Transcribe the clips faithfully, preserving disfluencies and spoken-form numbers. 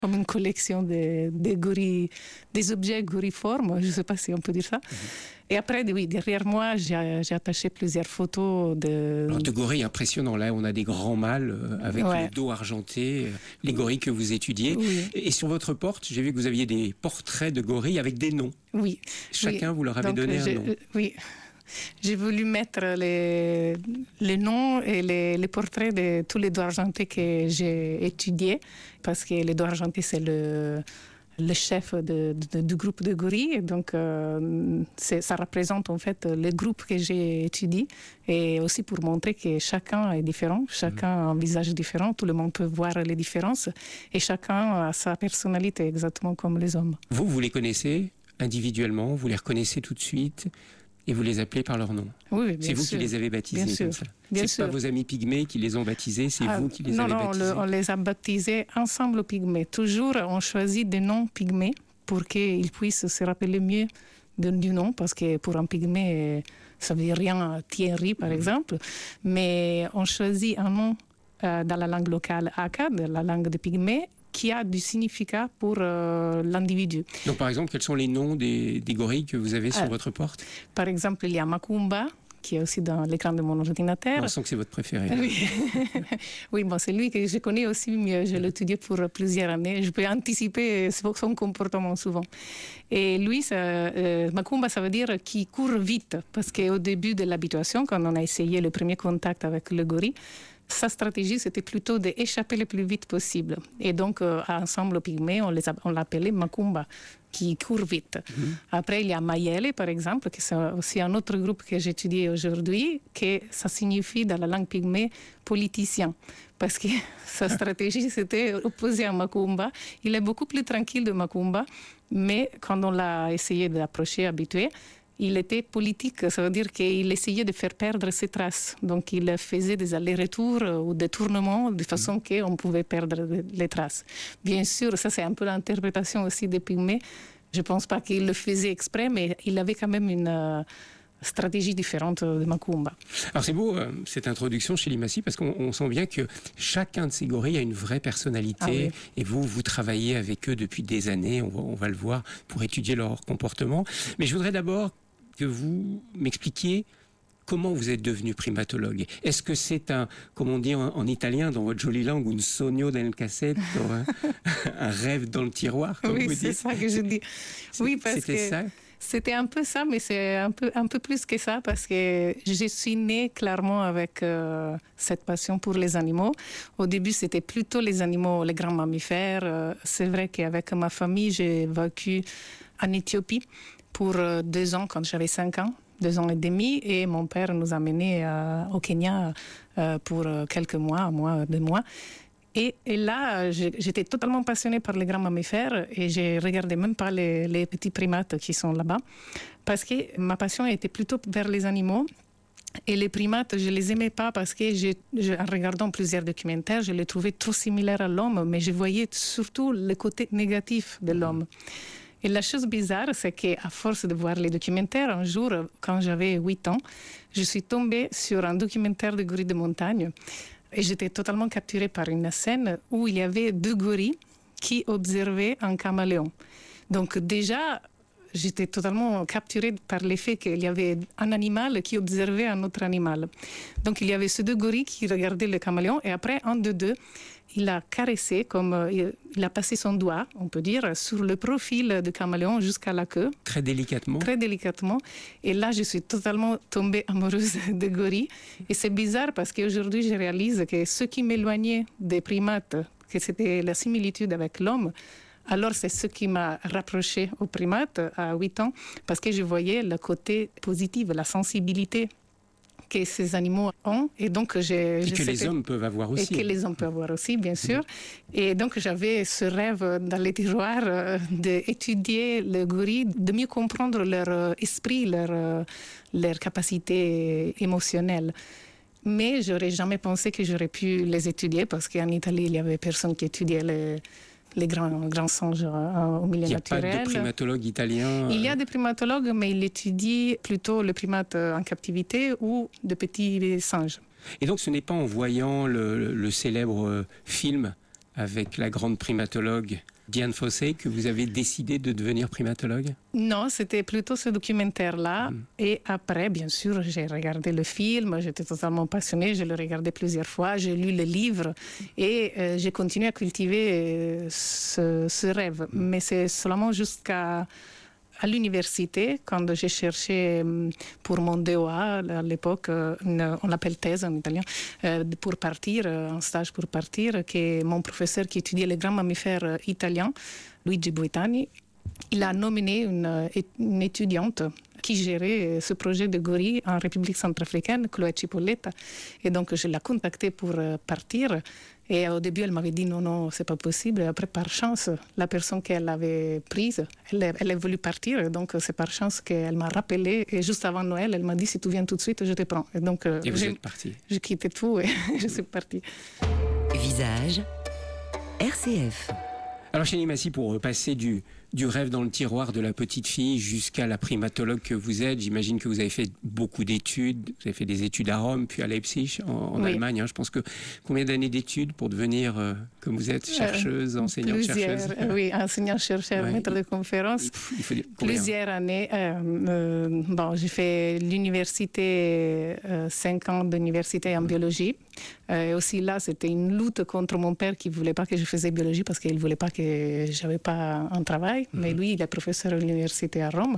comme une collection de, de gorilles, des objets goriformes, je ne sais pas si on peut dire ça. Mmh. Et après, oui, derrière moi, j'ai, j'ai attaché plusieurs photos de... Alors, de gorilles impressionnants. Là, on a des grands mâles avec ouais. le dos argenté, les gorilles que vous étudiez. Oui. Et sur votre porte, j'ai vu que vous aviez des portraits de gorilles avec des noms. Oui. Chacun, oui. vous leur avez Donc, donné j'ai, un nom. Euh, oui. J'ai voulu mettre les, les noms et les, les portraits de tous les dos argentés que j'ai étudiés, parce que les dos argentés, c'est le, le chef de, de, du groupe de gorilles. Donc, euh, c'est, ça représente en fait le groupe que j'ai étudié, et aussi pour montrer que chacun est différent, chacun a un visage différent, tout le monde peut voir les différences, et chacun a sa personnalité exactement comme les hommes. Vous, vous les connaissez individuellement, vous les reconnaissez tout de suite et vous les appelez par leur nom. Oui, bien C'est vous sûr. qui les avez baptisés bien comme sûr. ça. Bien c'est sûr. pas vos amis pygmées qui les ont baptisés, c'est ah, vous qui les non, avez non, baptisés. Non, on les a baptisés ensemble pygmées. Toujours, on choisit des noms pygmées pour qu'ils puissent se rappeler mieux de, du nom, parce que pour un pygmée, ça veut dire rien, Thierry par mmh. exemple. Mais on choisit un nom euh, dans la langue locale Akkad, la langue des pygmées, qui a du significat pour euh, l'individu. Donc par exemple, quels sont les noms des, des gorilles que vous avez sur euh, votre porte ? Par exemple, il y a Macumba, qui est aussi dans l'écran de mon ordinateur. On sent que c'est votre préféré. Oui, oui bon, c'est lui que je connais aussi mieux. Je l'ai étudié pour plusieurs années. Je peux anticiper son comportement souvent. Et lui, ça, euh, Macumba, ça veut dire qui court vite. Parce qu'au début de l'habituation, quand on a essayé le premier contact avec le gorille, sa stratégie, c'était plutôt d'échapper le plus vite possible. Et donc, euh, ensemble, pygmée, on, les a, on l'appelait Macumba, qui court vite. Mmh. Après, il y a Mayele, par exemple, qui c'est aussi un autre groupe que j'étudie aujourd'hui, que ça signifie dans la langue pygmée politicien. Parce que sa stratégie, c'était opposée à Macumba. Il est beaucoup plus tranquille de Macumba, mais quand on l'a essayé d'approcher, habitué, il était politique, ça veut dire qu'il essayait de faire perdre ses traces. Donc, il faisait des allers-retours ou des tournements de façon mmh. qu'on pouvait perdre les traces. Bien sûr, ça c'est un peu l'interprétation aussi des pygmées. Je ne pense pas qu'il le faisait exprès, mais il avait quand même une euh, stratégie différente de Macumba. Alors c'est beau euh, cette introduction chez Limassy, parce qu'on on sent bien que chacun de ces gorilles a une vraie personnalité, ah oui. et vous, vous travaillez avec eux depuis des années, on va, on va le voir, pour étudier leur comportement. Mais je voudrais d'abord que vous m'expliquiez comment vous êtes devenu primatologue. Est-ce que c'est un, comme on dit en, en italien dans votre jolie langue, un sogno nel cassetto, un, un rêve dans le tiroir, comme oui, vous dites. Oui, c'est ça que je dis. Oui, parce C'était que ça c'était un peu ça, mais c'est un peu, un peu plus que ça, parce que je suis née clairement avec euh, cette passion pour les animaux. Au début, c'était plutôt les animaux, les grands mammifères. Euh, c'est vrai qu'avec ma famille, j'ai vécu en Éthiopie pour deux ans quand j'avais cinq ans, deux ans et demi, et mon père nous a menés euh, au Kenya euh, pour quelques mois, un mois, deux mois. Et, et là, j'étais totalement passionnée par les grands mammifères et je regardais même pas les, les petits primates qui sont là-bas, parce que ma passion était plutôt vers les animaux. Et les primates, je les aimais pas parce que, je, je, en regardant plusieurs documentaires, je les trouvais trop similaires à l'homme, mais je voyais surtout le côté négatif de l'homme. Et la chose bizarre, c'est qu'à force de voir les documentaires, un jour, quand j'avais huit ans, je suis tombée sur un documentaire de gorilles de montagne. Et j'étais totalement capturée par une scène où il y avait deux gorilles qui observaient un caméléon. Donc déjà, j'étais totalement capturée par l'effet qu'il y avait un animal qui observait un autre animal. Donc il y avait ces deux gorilles qui regardaient le caméléon, et après, un de deux, il a caressé, comme euh, il a passé son doigt, on peut dire, sur le profil du caméléon jusqu'à la queue. Très délicatement. Très délicatement. Et là, je suis totalement tombée amoureuse des gorilles. Et c'est bizarre parce qu'aujourd'hui, je réalise que ce qui m'éloignait des primates, que c'était la similitude avec l'homme, alors c'est ce qui m'a rapprochée aux primates à huit ans, parce que je voyais le côté positif, la sensibilité que ces animaux ont, et donc j'ai, et je que les hommes peuvent avoir aussi. Et que les hommes peuvent avoir aussi, bien sûr. Mmh. Et donc j'avais ce rêve dans les tiroirs euh, d'étudier le gorille, de mieux comprendre leur euh, esprit, leur, euh, leur capacité émotionnelle. Mais j'aurais jamais pensé que j'aurais pu les étudier, parce qu'en Italie, il y avait personne qui étudiait les les grands, grands singes euh, au milieu naturel. Il n'y a pas de primatologue italien euh... Il y a des primatologues, mais ils étudient plutôt le primate en captivité ou de petits singes. Et donc ce n'est pas en voyant le, le, le célèbre film avec la grande primatologue Dian Fossey que vous avez décidé de devenir primatologue? Non, c'était plutôt ce documentaire-là. Mmh. Et après, bien sûr, j'ai regardé le film, j'étais totalement passionnée, je l'ai regardé plusieurs fois, j'ai lu le livre et euh, j'ai continué à cultiver euh, ce, ce rêve. Mmh. Mais c'est seulement jusqu'à à l'université, quand j'ai cherché pour mon D O A, à l'époque, on l'appelle thèse en italien, pour partir, un stage pour partir, que mon professeur qui étudiait les grands mammifères italiens, Luigi Boitani, il a nominé une, une étudiante qui gérait ce projet de gorille en République centrafricaine, Chloé Cipolletta. Et donc, je l'ai contactée pour partir. Et au début, elle m'avait dit non, non, c'est pas possible. Et après, par chance, la personne qu'elle avait prise, elle, elle a voulu partir. Donc, c'est par chance qu'elle m'a rappelé. Et juste avant Noël, elle m'a dit si tu viens tout de suite, je te prends. Et donc, et vous êtes partie. J'ai quitté tout et je suis partie. Visage R C F. Alors, Chélie Massy, pour passer du, du rêve dans le tiroir de la petite fille jusqu'à la primatologue que vous êtes, j'imagine que vous avez fait beaucoup d'études. Vous avez fait des études à Rome, puis à Leipzig, en, en oui. Allemagne. Hein. Je pense que combien d'années d'études pour devenir, euh, comme vous êtes, chercheuse, euh, enseignante-chercheuse? Oui, enseignant-chercheur, ouais. Maître de conférence. Il, il faut dire plusieurs années. Euh, euh, bon, j'ai fait l'université, euh, cinq ans d'université en biologie. Euh, et aussi là, c'était une lutte contre mon père qui ne voulait pas que je faisais biologie parce qu'il ne voulait pas que je n'avais pas un travail. Mm-hmm. Mais lui, il est professeur à l'université à Rome.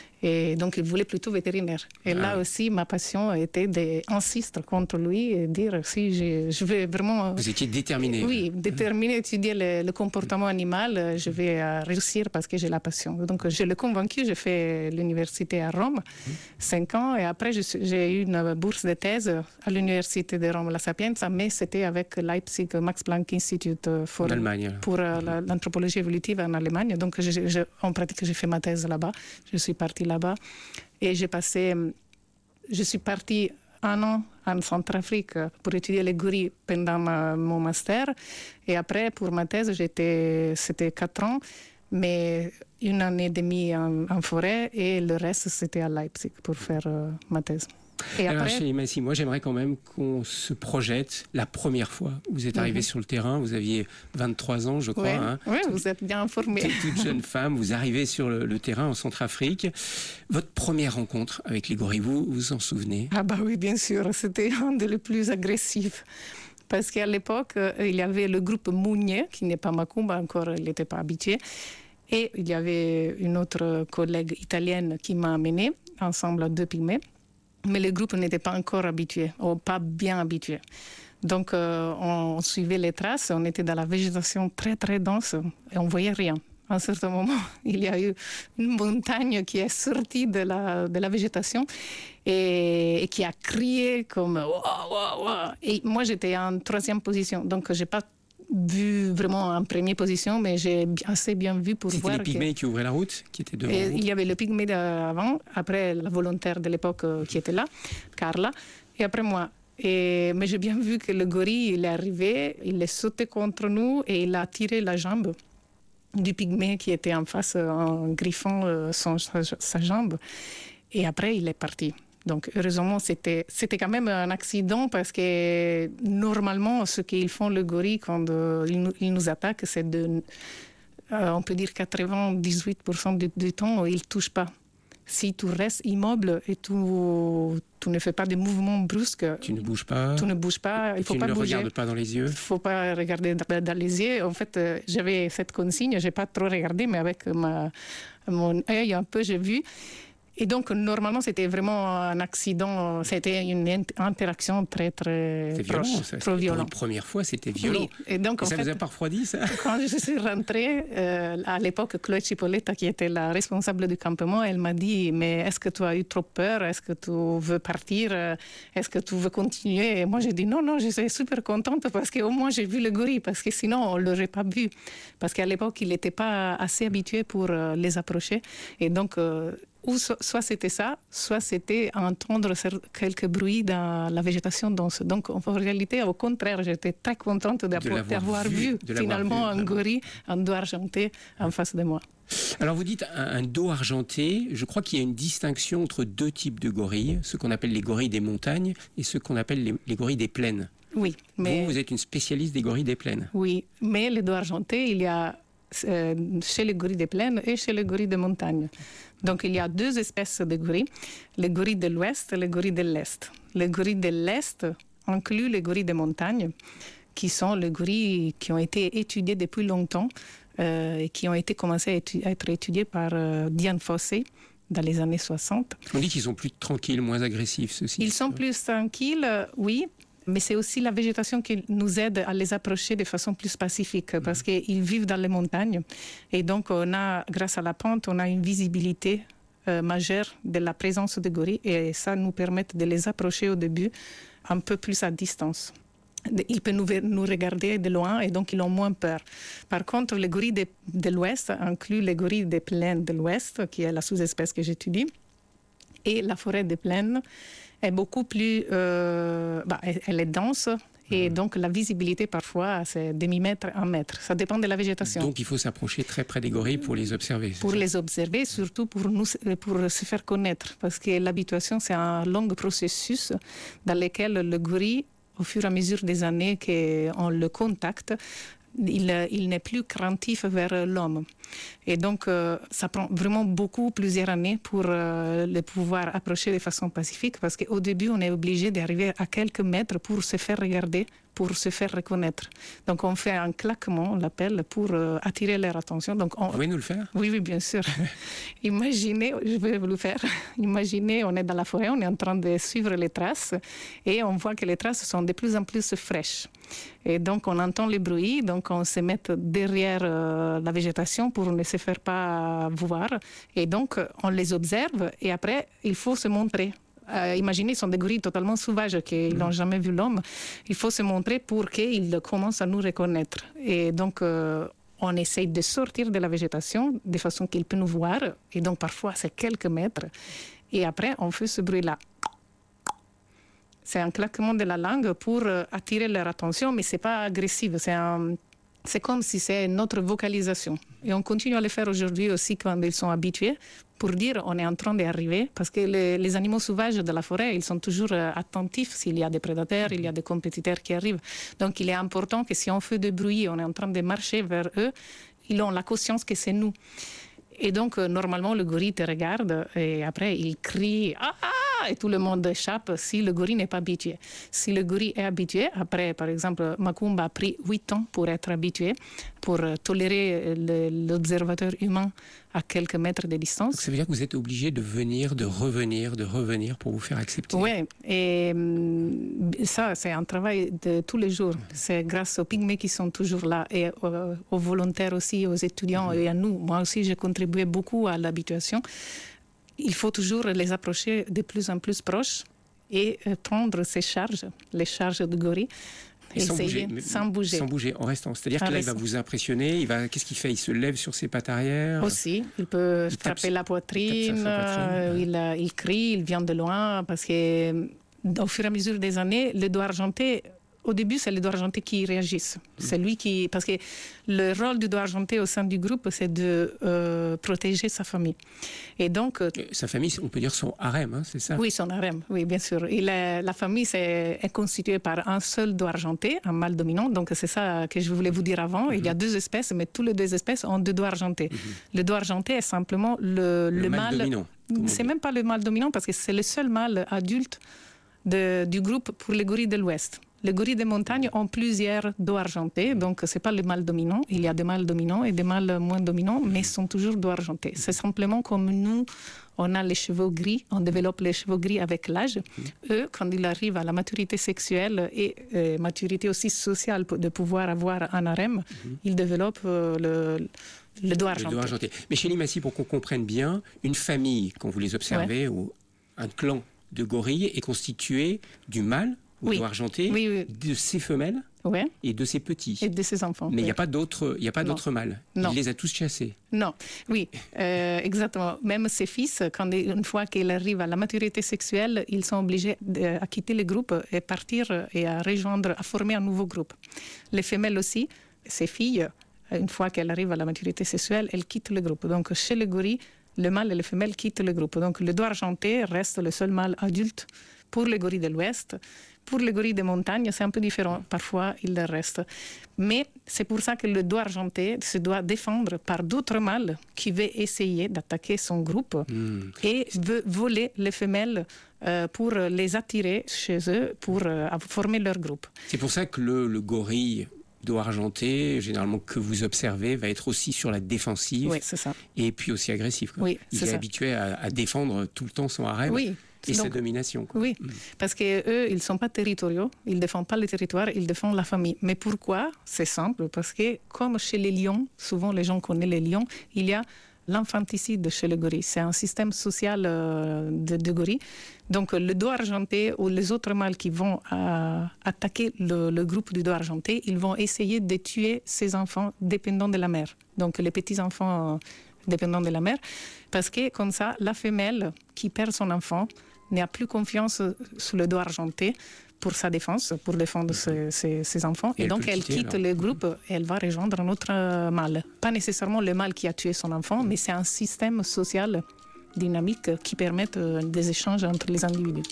Et donc, il voulait plutôt vétérinaire. Et ah. là aussi, ma passion était d'insister contre lui et dire si je, je vais vraiment... Vous étiez déterminée. Oui, déterminée à étudier le, le comportement animal. Je vais euh, réussir parce que j'ai la passion. Donc, je l'ai convaincu. J'ai fait l'université à Rome, mmh. cinq ans. Et après, j'ai eu une bourse de thèse à l'université de Rome, La Sapienza, mais c'était avec Leipzig, Max Planck Institute for, pour euh, mmh. l'anthropologie évolutive en Allemagne. Donc, je, je, en pratique, j'ai fait ma thèse là-bas. Je suis partie là là-bas. Et j'ai passé, je suis partie un an en Centrafrique pour étudier les gorilles pendant ma, mon master. Et après, pour ma thèse, j'étais, c'était quatre ans, mais une année et demie en, en forêt et le reste, c'était à Leipzig pour faire euh, ma thèse. Et alors, après... Chélie Massy, moi j'aimerais quand même qu'on se projette la première fois où vous êtes arrivée mm-hmm. sur le terrain. Vous aviez vingt-trois ans, je crois. Oui, hein. ouais, vous êtes bien informée. Toute jeune femme, vous arrivez sur le, le terrain en Centrafrique. Votre première rencontre avec les gorilles, vous vous en souvenez? Ah bah oui, bien sûr. C'était un des plus agressifs. Parce qu'à l'époque, il y avait le groupe Mounier, qui n'est pas Macumba encore, il n'était pas habitué. Et il y avait une autre collègue italienne qui m'a amenée, ensemble à deux pygmées. Mais le groupe n'était pas encore habitué, ou pas bien habitué. Donc, euh, on suivait les traces, on était dans la végétation très, très dense et on ne voyait rien. À un certain moment, il y a eu une montagne qui est sortie de la, de la végétation et, et qui a crié comme « Wow, wow, wow !» Et moi, j'étais en troisième position, donc je n'ai pas vu vraiment en première position, mais j'ai assez bien vu pour C'était voir... C'était les pygmées que... qui ouvraient la route, qui étaient devant vous? Il y avait le pygmée d'avant, après la volontaire de l'époque qui était là, Carla, et après moi. Et, mais j'ai bien vu que le gorille, il est arrivé, il est sauté contre nous et il a tiré la jambe du pygmée qui était en face en griffant son, sa, sa jambe. Et après, il est parti. Donc, heureusement, c'était, c'était quand même un accident parce que normalement, ce qu'ils font le gorille quand euh, ils, nous, ils nous attaquent, c'est de, euh, on peut dire quatre-vingt-dix-huit pour cent du, du temps, ils ne touchent pas. Si tu restes immobile et tu, tu ne fais pas de mouvements brusques, tu ne bouges pas, tu ne bouges pas, il faut tu pas ne le bouger. regardes pas dans les yeux. Il ne faut pas regarder dans les yeux. En fait, euh, j'avais cette consigne, je n'ai pas trop regardé, mais avec ma, mon œil un peu, j'ai vu. Et donc, normalement, c'était vraiment un accident. C'était une interaction très, très c'était proche. Violent, ça. Trop violent. Pour une première fois, c'était violent. Oui. Et donc, et en ça fait, vous a pas refroidi, ça? Quand je suis rentrée, euh, à l'époque, Chloé Cipolletta, qui était la responsable du campement, elle m'a dit, mais est-ce que tu as eu trop peur? Est-ce que tu veux partir? Est-ce que tu veux continuer? Et moi, j'ai dit, non, non, je suis super contente parce qu'au moins, j'ai vu le gorille, parce que sinon, on ne l'aurait pas vu. Parce qu'à l'époque, il n'était pas assez habitué pour euh, les approcher. Et donc... Euh, Ou soit c'était ça, soit c'était entendre quelques bruits dans la végétation dense. Donc, en réalité, au contraire, j'étais très contente d'avoir, d'avoir vu, vu finalement vu, un gorille, un dos argenté en face de moi. Alors, vous dites un, un dos argenté. Je crois qu'il y a une distinction entre deux types de gorilles, ceux qu'on appelle les gorilles des montagnes et ceux qu'on appelle les, les gorilles des plaines. Oui. Mais... Vous, vous êtes une spécialiste des gorilles des plaines. Oui, mais les dos argentés, il y a euh, chez les gorilles des plaines et chez les gorilles de montagne. Donc, il y a deux espèces de gorilles, les gorilles de l'Ouest et les gorilles de l'Est. Les gorilles de l'Est incluent les gorilles de montagne, qui sont les gorilles qui ont été étudiés depuis longtemps euh, et qui ont été commencés à, étu- à être étudiés par euh, Diane Fossé dans les années soixante. On dit qu'ils sont plus tranquilles, moins agressifs, ceux-ci. Ils sont plus tranquilles, euh, oui, mais c'est aussi la végétation qui nous aide à les approcher de façon plus pacifique, parce mmh. qu'ils vivent dans les montagnes. Et donc, on a, grâce à la pente, on a une visibilité euh, majeure de la présence des gorilles, et ça nous permet de les approcher au début un peu plus à distance. Ils peuvent nous, nous regarder de loin et donc ils ont moins peur. Par contre, les gorilles de, de l'Ouest incluent les gorilles des plaines de l'Ouest, qui est la sous-espèce que j'étudie. Et la forêt des plaines est beaucoup plus... Euh, bah, elle est dense et mmh. donc la visibilité parfois c'est demi-mètre, un mètre. Ça dépend de la végétation. Donc il faut s'approcher très près des gorilles pour les observer. Pour ça? les observer, surtout pour, nous, pour se faire connaître. Parce que l'habituation, c'est un long processus dans lequel le gorille, au fur et à mesure des années qu'on le contacte, il, il n'est plus craintif vers l'homme. Et donc, euh, ça prend vraiment beaucoup, plusieurs années pour euh, le pouvoir approcher de façon pacifique, parce qu'au début, on est obligé d'arriver à quelques mètres pour se faire regarder, pour se faire reconnaître. Donc, on fait un claquement, on l'appelle, pour euh, attirer leur attention. Donc, on... Vous pouvez nous le faire? Oui, oui, bien sûr. Imaginez, je vais vous le faire. Imaginez, on est dans la forêt, on est en train de suivre les traces et on voit que les traces sont de plus en plus fraîches. Et donc, on entend les bruits, donc on se met derrière euh, la végétation pour ne se faire pas voir. Et donc, on les observe et après, il faut se montrer. Euh, imaginez, ils sont des gorilles totalement sauvages qui n'ont jamais vu l'homme. Il faut se montrer pour qu'ils commencent à nous reconnaître. Et donc, euh, on essaye de sortir de la végétation de façon qu'ils puissent nous voir. Et donc, parfois, c'est quelques mètres. Et après, on fait ce bruit-là. C'est un claquement de la langue pour attirer leur attention, mais ce n'est pas agressif. C'est, un, c'est comme si c'est notre vocalisation. Et on continue à le faire aujourd'hui aussi quand ils sont habitués, pour dire on est en train d'arriver. Parce que les, les animaux sauvages de la forêt, ils sont toujours attentifs s'il y a des prédateurs, il y a des compétiteurs qui arrivent. Donc il est important que si on fait du bruit, on est en train de marcher vers eux, ils ont la conscience que c'est nous. Et donc, euh, normalement, le gorille te regarde et après, il crie « Ah !» et tout le monde échappe si le gorille n'est pas habitué. Si le gorille est habitué, après, par exemple, Macumba a pris huit ans pour être habitué, pour euh, tolérer le, l'observateur humain à quelques mètres de distance. Donc, ça veut dire que vous êtes obligé de venir, de revenir, de revenir pour vous faire accepter. Oui, et ça, c'est un travail de tous les jours. C'est grâce aux pygmées qui sont toujours là et aux, aux volontaires aussi, aux étudiants mmh. et à nous. Moi aussi, j'ai contribué beaucoup à l'habituation. Il faut toujours les approcher de plus en plus proches et prendre ces charges, les charges de gorille. Et sans bouger, sans bouger. Sans bouger, en restant. C'est-à-dire que là, il va vous impressionner. Il va, qu'est-ce qu'il fait? Il se lève sur ses pattes arrière. Aussi, il peut il frapper la poitrine. Il, poitrine. Il, il crie, il vient de loin. Parce que, au fur et à mesure des années, le dos argenté, au début, c'est le dos argenté qui réagisse. C'est lui qui... Parce que le rôle du dos argenté au sein du groupe, c'est de euh, protéger sa famille. Et donc... Euh, sa famille, on peut dire son harem, hein, c'est ça? Oui, son harem, oui, bien sûr. Et la, la famille c'est, est constituée par un seul dos argenté, un mâle dominant. Donc, c'est ça que je voulais vous dire avant. Mm-hmm. Il y a deux espèces, mais toutes les deux espèces ont deux dos argentés. Mm-hmm. Le dos argenté est simplement le, le, le mâle... dominant. C'est même pas le mâle dominant, parce que c'est le seul mâle adulte de, du groupe pour les gorilles de l'Ouest. Les gorilles des montagnes ont plusieurs dos argentés, donc ce n'est pas le mâle dominant. Il y a des mâles dominants et des mâles moins dominants, mais ils sont toujours dos argentés. C'est simplement comme nous, on a les cheveux gris, on développe les cheveux gris avec l'âge. Mmh. Eux, quand ils arrivent à la maturité sexuelle et euh, maturité aussi sociale de pouvoir avoir un harem, mmh. ils développent euh, le... Le dos argenté. Le dos argenté. Mais chez Limacie, pour qu'on comprenne bien, une famille, quand vous les observez, ouais. ou un clan de gorilles est constitué du mâle, oui. dos argenté, oui, oui. de ses femelles ouais. et de ses petits. Et de ses enfants. Mais il oui. n'y a pas d'autres, il y a pas d'autres mâles. Non. Il les a tous chassés. Non, oui, euh, exactement. Même ses fils, quand, une fois qu'ils arrivent à la maturité sexuelle, ils sont obligés de, à quitter le groupe et partir et à rejoindre, à former un nouveau groupe. Les femelles aussi, ses filles, une fois qu'elles arrivent à la maturité sexuelle, elles quittent le groupe. Donc, chez les gorilles, le mâle et les femelles quittent le groupe. Donc, le dos argenté reste le seul mâle adulte pour les gorilles de l'Ouest. Pour les gorilles de montagne, c'est un peu différent. Parfois, ils restent. Mais c'est pour ça que le doigt argenté se doit défendre par d'autres mâles qui veulent essayer d'attaquer son groupe mmh. et veut voler les femelles euh, pour les attirer chez eux, pour euh, former leur groupe. C'est pour ça que le, le gorille dos argenté, généralement que vous observez, va être aussi sur la défensive. Oui, c'est ça. Et puis aussi agressif. Quoi. Oui, Il c'est est ça. habitué à, à défendre tout le temps son harem. Oui. Et Donc, sa domination. Quoi. Oui, mmh. parce qu'eux, ils ne sont pas territoriaux, ils ne défendent pas le territoire, ils défendent la famille. Mais pourquoi? C'est simple, parce que comme chez les lions, souvent les gens connaissent les lions, il y a l'infanticide chez le gorille. C'est un système social euh, de, de gorille. Donc le dos argenté ou les autres mâles qui vont euh, attaquer le, le groupe du dos argenté, ils vont essayer de tuer ces enfants dépendant de la mère. Donc les petits-enfants euh, dépendant de la mère, parce que comme ça, la femelle qui perd son enfant n'a plus confiance sous le dos argenté pour sa défense, pour défendre ses, ses, ses enfants. Et, et donc, elle quitter, quitte alors. le groupe et elle va rejoindre un autre mâle. Pas nécessairement le mâle qui a tué son enfant, mais c'est un système social dynamique qui permet des échanges entre les individus.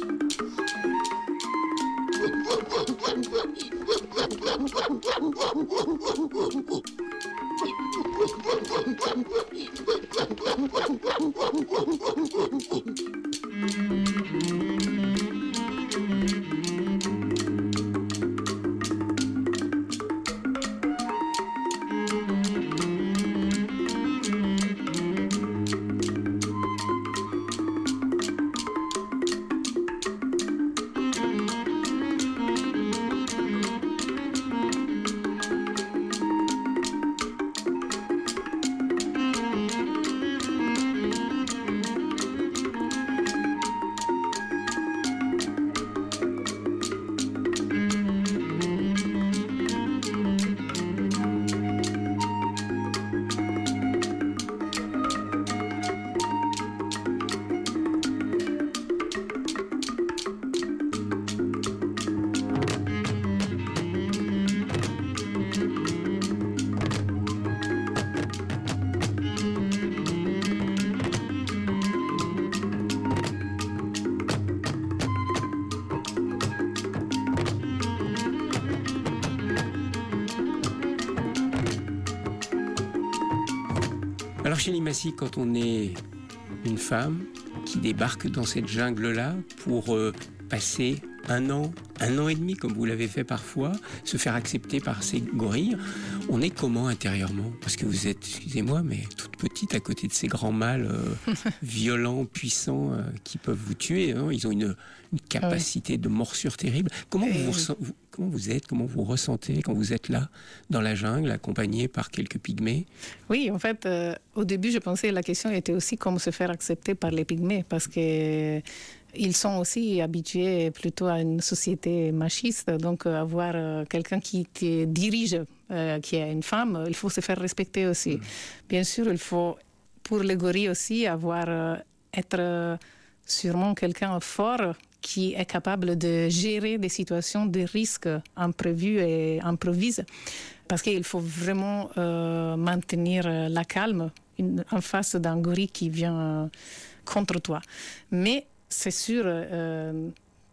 Alors chez Limassy, quand on est une femme qui débarque dans cette jungle-là pour euh, passer un an, un an et demi, comme vous l'avez fait parfois, se faire accepter par ces gorilles, on est comment intérieurement? Parce que vous êtes, excusez-moi, mais toute petite à côté de ces grands mâles euh, violents, puissants, euh, qui peuvent vous tuer. Hein. Ils ont une, une capacité oui. de morsure terrible. Comment vous, vous, vous, comment vous êtes, comment vous ressentez quand vous êtes là, dans la jungle, accompagné par quelques pygmées? Oui, en fait, euh, au début, je pensais que la question était aussi comment se faire accepter par les pygmées, parce que ils sont aussi habitués plutôt à une société machiste, donc avoir euh, quelqu'un qui te dirige, euh, qui est une femme, il faut se faire respecter aussi. Mmh. Bien sûr, il faut, pour les gorilles aussi, avoir, euh, être euh, sûrement quelqu'un fort qui est capable de gérer des situations de risque imprévus et improvisés. Parce qu'il faut vraiment euh, maintenir la calme une, en face d'un gorille qui vient euh, contre toi. Mais c'est sûr euh,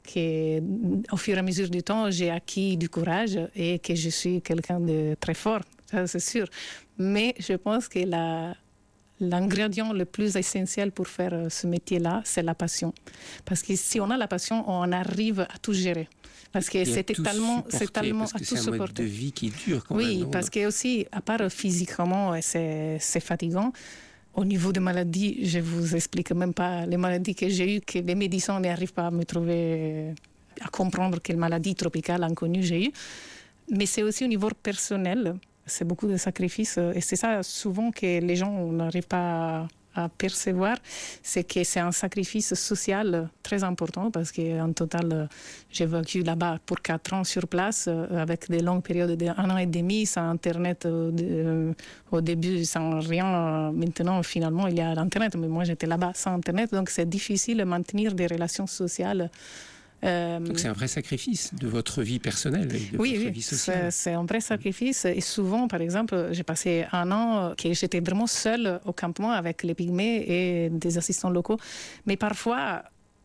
qu'au fur et à mesure du temps, j'ai acquis du courage et que je suis quelqu'un de très fort, ça c'est sûr. Mais je pense que la, l'ingrédient le plus essentiel pour faire ce métier-là, c'est la passion. Parce que si on a la passion, on arrive à tout gérer. Parce que c'est tellement, c'est tellement parce que à tout c'est un mode supporter. de vie qui dure quand oui, même. Oui, parce que aussi, à part physiquement, c'est, c'est fatigant. Au niveau des maladies, je ne vous explique même pas les maladies que j'ai eues, que les médecins n'arrivent pas à me trouver, à comprendre quelle maladie tropicale inconnue j'ai eue. Mais c'est aussi au niveau personnel, c'est beaucoup de sacrifices. Et c'est ça souvent que les gens n'arrivent pas à, à percevoir, c'est que c'est un sacrifice social très important parce qu'en total, j'ai vécu là-bas pour quatre ans sur place avec des longues périodes d'un an et demi, sans Internet euh, au début, sans rien. Maintenant, finalement, il y a l'Internet, mais moi j'étais là-bas sans Internet, donc c'est difficile de maintenir des relations sociales. Euh, Donc c'est un vrai sacrifice de votre vie personnelle et de oui, votre oui, vie sociale. C'est, c'est un vrai sacrifice. Et souvent, par exemple, j'ai passé un an que j'étais vraiment seule au campement avec les pygmées et des assistants locaux. Mais parfois,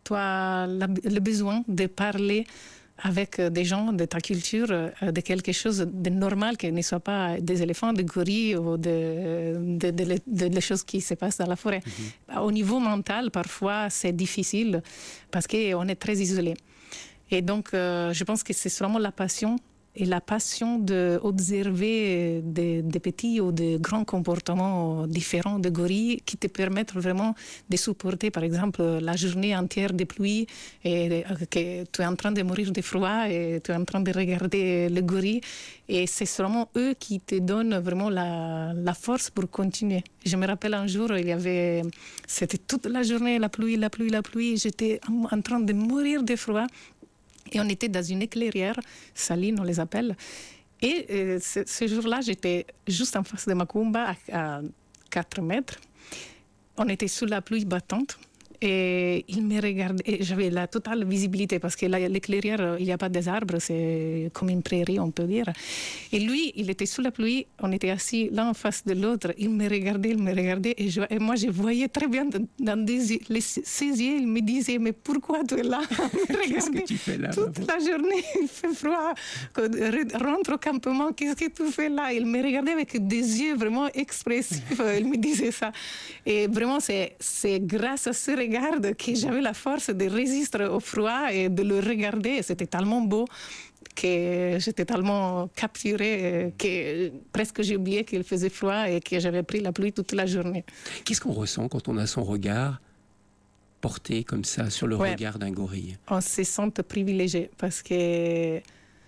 tu as la, le besoin de parler avec des gens de ta culture, de quelque chose de normal, qui ne soit pas des éléphants, des gorilles ou de, de, de, de, de, de choses qui se passent dans la forêt. Mm-hmm. Au niveau mental, parfois, c'est difficile parce qu'on est très isolé. Et donc, euh, je pense que c'est vraiment la passion et la passion d'observer des, des petits ou des grands comportements différents de gorilles qui te permettent vraiment de supporter, par exemple, la journée entière de pluie et que tu es en train de mourir de froid et tu es en train de regarder le gorille. Et c'est vraiment eux qui te donnent vraiment la, la force pour continuer. Je me rappelle un jour, il y avait, c'était toute la journée, la pluie, la pluie, la pluie. J'étais en train de mourir de froid. Et on était dans une éclairière, saline on les appelle. Et euh, ce, ce jour-là, j'étais juste en face de Macumba, à, à quatre mètres. On était sous la pluie battante. Et il me regardait. Et j'avais la totale visibilité parce que l'éclairière, il n'y a pas des arbres, c'est comme une prairie, on peut dire. Et lui, il était sous la pluie, on était assis l'un en face de l'autre. Il me regardait, il me regardait. Et, je, et moi, je voyais très bien dans des, les, ses yeux, il me disait, mais pourquoi tu es là? Qu'est-ce que tu fais là? Toute la journée, il fait froid. Rentre au campement, qu'est-ce que tu fais là? Il me regardait avec des yeux vraiment expressifs. Il me disait ça. Et vraiment, c'est, c'est grâce à ce regard que j'avais la force de résister au froid et de le regarder. C'était tellement beau que j'étais tellement capturée que presque j'ai oublié qu'il faisait froid et que j'avais pris la pluie toute la journée. Qu'est-ce qu'on ressent quand on a son regard porté comme ça sur le ouais. regard d'un gorille? On se sent privilégié parce que...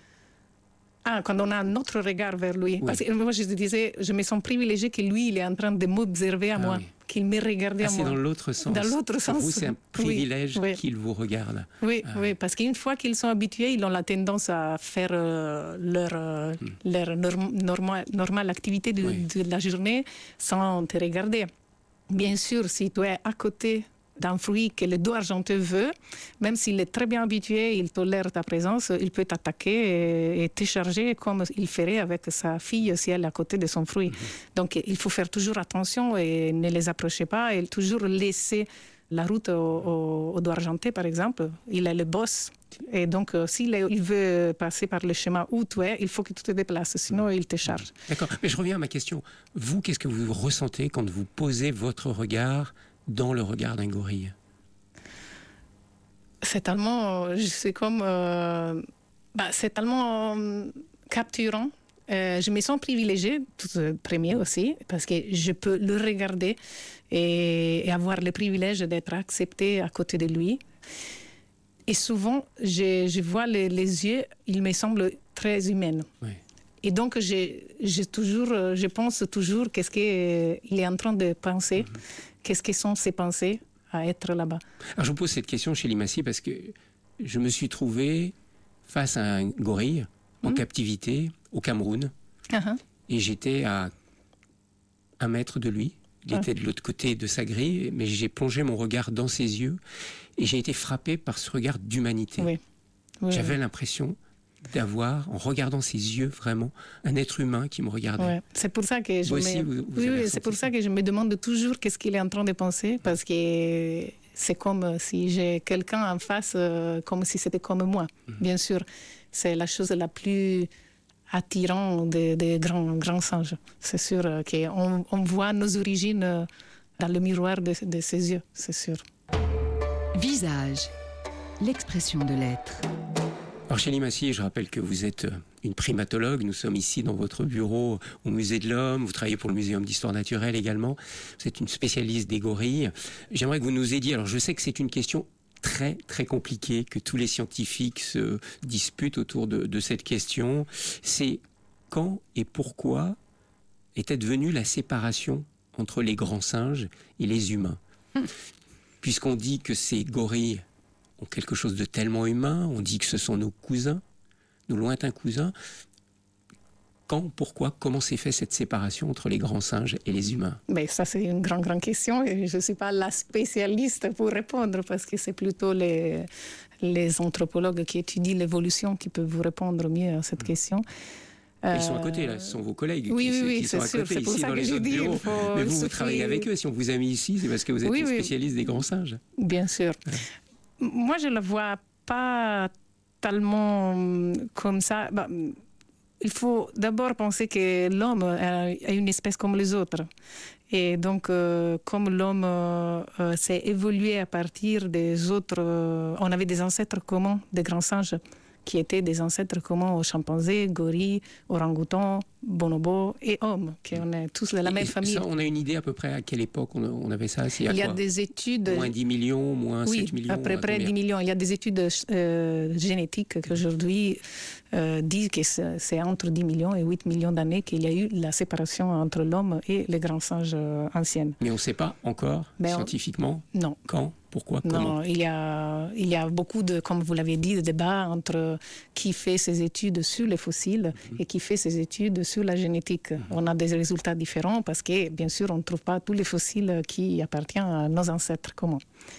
Ah, quand on a notre regard vers lui. Oui. Parce que moi, je disais, je me sens privilégiée que lui, il est en train de m'observer à ah, moi, oui. qu'il me regardait ah, à moi. C'est dans l'autre sens. Dans l'autre sens. Pour vous, c'est un privilège oui. qu'il vous regarde. Oui, ah. oui, parce qu'une fois qu'ils sont habitués, ils ont la tendance à faire euh, leur, euh, hmm. leur norm, normal, normale activité de, oui. de la journée sans te regarder. Bien sûr, si tu es à côté d'un fruit que le dos argenté veut, même s'il est très bien habitué, il tolère ta présence, il peut t'attaquer et, et te charger comme il ferait avec sa fille si elle est à côté de son fruit. Mm-hmm. Donc il faut faire toujours attention et ne les approcher pas et toujours laisser la route au, au, au dos argenté, par exemple. Il est le boss. Et donc, euh, s'il est, il veut passer par le schéma où tu es, il faut que tu te déplaces, sinon mmh. il te charge. D'accord. Mais je reviens à ma question. Vous, qu'est-ce que vous ressentez quand vous posez votre regard dans le regard d'un gorille? C'est tellement, c'est comme, euh, bah, c'est tellement euh, capturant. Euh, je me sens privilégiée, tout euh, premier aussi, parce que je peux le regarder et, et avoir le privilège d'être acceptée à côté de lui. Et souvent, je, je vois les, les yeux, ils me semblent très humains. Oui. Et donc, j'ai, j'ai toujours, je pense toujours qu'est-ce qu'il est en train de penser. Mm-hmm. Qu'est-ce que sont ses pensées à être là-bas? Alors, je vous pose cette question chez Limassy parce que je me suis trouvé face à un gorille en mmh. captivité au Cameroun. Uh-huh. Et j'étais à un mètre de lui. Il uh-huh. était de l'autre côté de sa grille, mais j'ai plongé mon regard dans ses yeux et j'ai été frappé par ce regard d'humanité. Oui. Oui, J'avais oui. l'impression d'avoir, en regardant ses yeux, vraiment, un être humain qui me regardait. Ouais. C'est pour ça que je vous me... aussi, vous, vous oui, oui, c'est pour ça, ça que je me demande toujours qu'est-ce qu'il est en train de penser, parce que c'est comme si j'ai quelqu'un en face, euh, comme si c'était comme moi. Mm-hmm. Bien sûr, c'est la chose la plus attirante des, des grands, grands singes. C'est sûr qu'on on voit nos origines dans le miroir de, de ses yeux, c'est sûr. Visage, l'expression de l'être. Alors chez Limassy, je rappelle que vous êtes une primatologue. Nous sommes ici dans votre bureau au Musée de l'Homme. Vous travaillez pour le Muséum d'Histoire Naturelle également. Vous êtes une spécialiste des gorilles. J'aimerais que vous nous aidiez. Alors je sais que c'est une question très très compliquée, que tous les scientifiques se disputent autour de, de cette question. C'est quand et pourquoi est advenue la séparation entre les grands singes et les humains? Hum. Puisqu'on dit que ces gorilles ont quelque chose de tellement humain, on dit que ce sont nos cousins, nos lointains cousins. Quand, pourquoi, comment s'est fait cette séparation entre les grands singes et les humains? Mais ça, c'est une grande, grande question et je ne suis pas la spécialiste pour répondre parce que c'est plutôt les, les anthropologues qui étudient l'évolution qui peuvent vous répondre mieux à cette mmh. question. Euh... Ils sont à côté, là, ce sont vos collègues oui, qui, oui, oui, qui sont à sûr, côté, ici dans les autres bureaux. Mais vous, vous travaillez avec eux. Si on vous a mis ici, c'est parce que vous êtes oui, une spécialiste oui. des grands singes. Bien sûr. Ouais. Moi, je ne le vois pas tellement comme ça. Bah, il faut d'abord penser que l'homme est une espèce comme les autres. Et donc, euh, comme l'homme euh, euh, s'est évolué à partir des autres... Euh, on avait des ancêtres communs, des grands singes, qui étaient des ancêtres communs aux chimpanzés, gorilles, orang-outans, bonobos et hommes, qui on est tous de la et même famille. Ça, on a une idée à peu près à quelle époque on, on avait ça? Il y a, Il y a des études... Moins dix millions, moins oui, sept millions? à peu près dix millions. Il y a des études euh, génétiques qui aujourd'hui euh, disent que c'est entre dix millions et huit millions d'années qu'il y a eu la séparation entre l'homme et les grands singes euh, anciens. Mais on ne sait pas encore, ben scientifiquement, on... non. Quand? Pourquoi? Non, Comment? il y a, il y a beaucoup de, comme vous l'avez dit, de débats entre qui fait ses études sur les fossiles mmh. et qui fait ses études sur la génétique. Mmh. On a des résultats différents parce que, bien sûr, on ne trouve pas tous les fossiles qui appartiennent à nos ancêtres communs.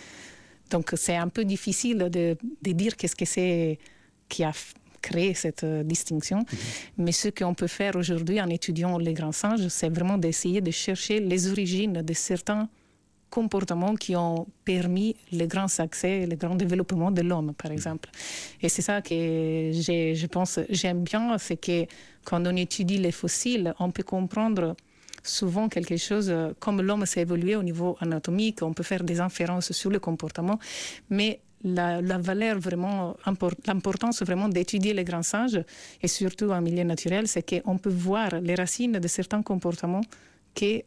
Donc, c'est un peu difficile de, de dire qu'est-ce que c'est qui a créé cette distinction. Mmh. Mais ce qu'on peut faire aujourd'hui en étudiant les grands singes, c'est vraiment d'essayer de chercher les origines de certains comportements qui ont permis le grand succès, le grand développement de l'homme, par exemple. Et c'est ça que j'ai, je pense, j'aime bien, c'est que quand on étudie les fossiles, on peut comprendre souvent quelque chose, comme l'homme s'est évolué au niveau anatomique, on peut faire des inférences sur le comportement, mais la, la valeur vraiment, l'importance vraiment d'étudier les grands singes, et surtout en milieu naturel, c'est qu'on peut voir les racines de certains comportements qui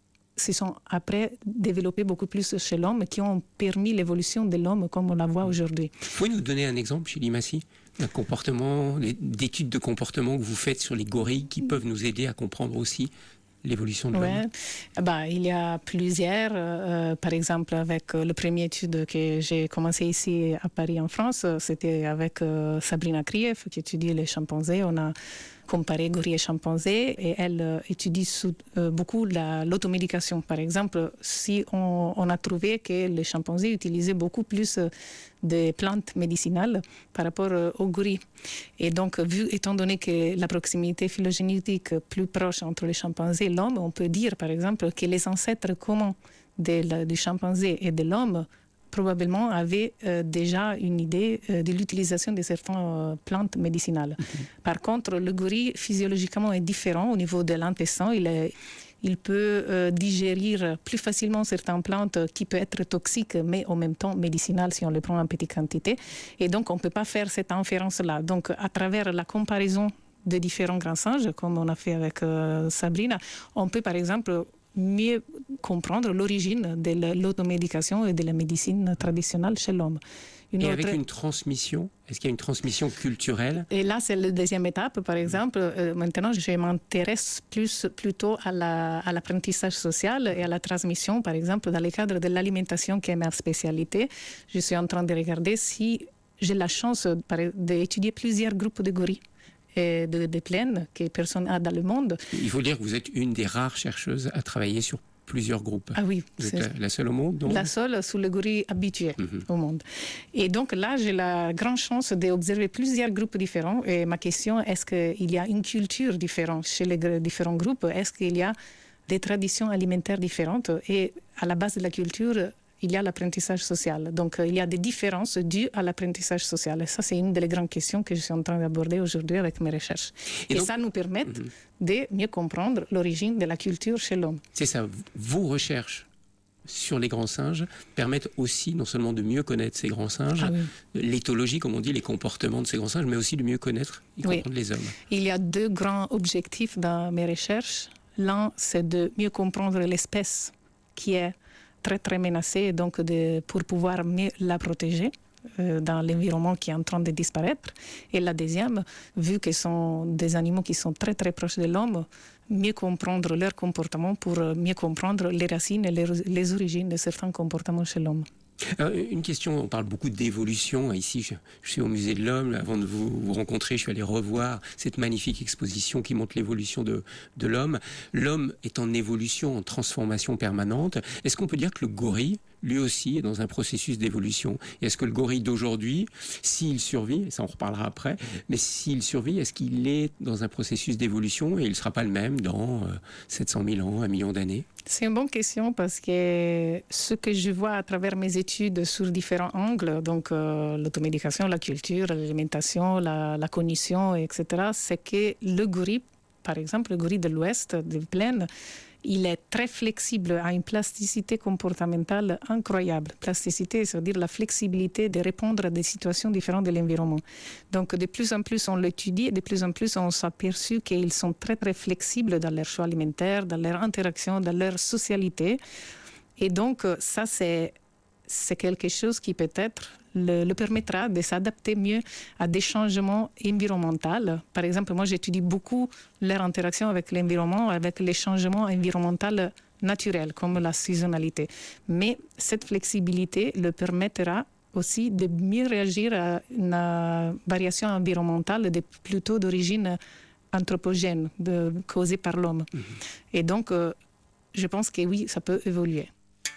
se sont après développés beaucoup plus chez l'homme, qui ont permis l'évolution de l'homme comme on la voit aujourd'hui. Vous pouvez nous donner un exemple, chez Limassy, d'un comportement, d'études de comportement que vous faites sur les gorilles qui peuvent nous aider à comprendre aussi l'évolution de l'homme? Ouais. Bah, il y a plusieurs. Euh, par exemple, avec euh, le premier étude que j'ai commencé ici à Paris, en France, c'était avec euh, Sabrina Krief, qui étudie les chimpanzés. On a comparé gorilles et chimpanzés et elle euh, étudie sous, euh, beaucoup la, l'automédication. Par exemple, si on, on a trouvé que les chimpanzés utilisaient beaucoup plus euh, de plantes médicinales par rapport euh, aux gorilles. Et donc, vu, étant donné que la proximité phylogénétique plus proche entre les chimpanzés et l'homme, on peut dire, par exemple, que les ancêtres communs de la, du chimpanzé et de l'homme probablement avaient euh, déjà une idée euh, de l'utilisation de certaines euh, plantes médicinales. Mm-hmm. Par contre, le gorille, physiologiquement, est différent au niveau de l'intestin. Il, est, il peut euh, digérer plus facilement certaines plantes qui peuvent être toxiques, mais en même temps médicinales si on les prend en petite quantité. Et donc, on ne peut pas faire cette inférence-là. Donc, à travers la comparaison de différents grands singes, comme on a fait avec euh, Sabrina, on peut, par exemple, mieux comprendre l'origine de l'automédication et de la médecine traditionnelle chez l'homme. Une et autre... avec une transmission, est-ce qu'il y a une transmission culturelle? Et là, c'est la deuxième étape, par exemple. Euh, maintenant, je m'intéresse plus plutôt à, la, à l'apprentissage social et à la transmission, par exemple, dans le cadre de l'alimentation, qui est ma spécialité. Je suis en train de regarder si j'ai la chance d'étudier plusieurs groupes de gorilles et de, de plaines que personne n'a dans le monde. Il faut dire que vous êtes une des rares chercheuses à travailler sur plusieurs groupes. Ah oui. Vous êtes la, la seule au monde, donc? La seule sous le gorille habitué mm-hmm. au monde. Et donc là, j'ai la grande chance d'observer plusieurs groupes différents. Et ma question, est-ce qu'il y a une culture différente chez les différents groupes? Est-ce qu'il y a des traditions alimentaires différentes? Et à la base de la culture, il y a l'apprentissage social. Donc, euh, il y a des différences dues à l'apprentissage social. Et ça, c'est une des grandes questions que je suis en train d'aborder aujourd'hui avec mes recherches. Et, Et donc, ça nous permet mm-hmm. de mieux comprendre l'origine de la culture chez l'homme. C'est ça. Vos recherches sur les grands singes permettent aussi non seulement de mieux connaître ces grands singes, ah oui. l'éthologie, comme on dit, les comportements de ces grands singes, mais aussi de mieux connaître et comprendre oui. les hommes. Il y a deux grands objectifs dans mes recherches. L'un, c'est de mieux comprendre l'espèce qui est très très menacée, donc de, pour pouvoir mieux la protéger euh, dans l'environnement qui est en train de disparaître. Et la deuxième, vu que ce sont des animaux qui sont très très proches de l'homme, mieux comprendre leur comportement pour mieux comprendre les racines et les, les origines de certains comportements chez l'homme. Alors, une question, on parle beaucoup d'évolution. Ici, je, je suis au Musée de l'Homme. Avant de vous, vous rencontrer, je suis allé revoir cette magnifique exposition qui montre l'évolution de, de l'homme. L'homme est en évolution, en transformation permanente. Est-ce qu'on peut dire que le gorille, lui aussi est dans un processus d'évolution. Et est-ce que le gorille d'aujourd'hui, s'il survit, et ça on reparlera après, mais s'il survit, est-ce qu'il est dans un processus d'évolution et il ne sera pas le même dans euh, sept cent mille ans, un million d'années? C'est une bonne question parce que ce que je vois à travers mes études sur différents angles, donc euh, l'automédication, la culture, l'alimentation, la, la cognition, et cetera, c'est que le gorille, par exemple, le gorille de l'Ouest, des plaines, il est très flexible, a une plasticité comportementale incroyable. Plasticité, c'est-à-dire la flexibilité de répondre à des situations différentes de l'environnement. Donc, de plus en plus, on l'étudie et de plus en plus, on s'est aperçu qu'ils sont très, très flexibles dans leurs choix alimentaires, dans leur interaction, dans leur socialité. Et donc, ça, c'est, c'est quelque chose qui peut-être le, le permettra de s'adapter mieux à des changements environnementaux. Par exemple, moi, j'étudie beaucoup leur interaction avec l'environnement, avec les changements environnementaux naturels, comme la saisonnalité. Mais cette flexibilité le permettra aussi de mieux réagir à une variation environnementale de, plutôt d'origine anthropogène, de, causée par l'homme. Mmh. Et donc, euh, je pense que oui, ça peut évoluer.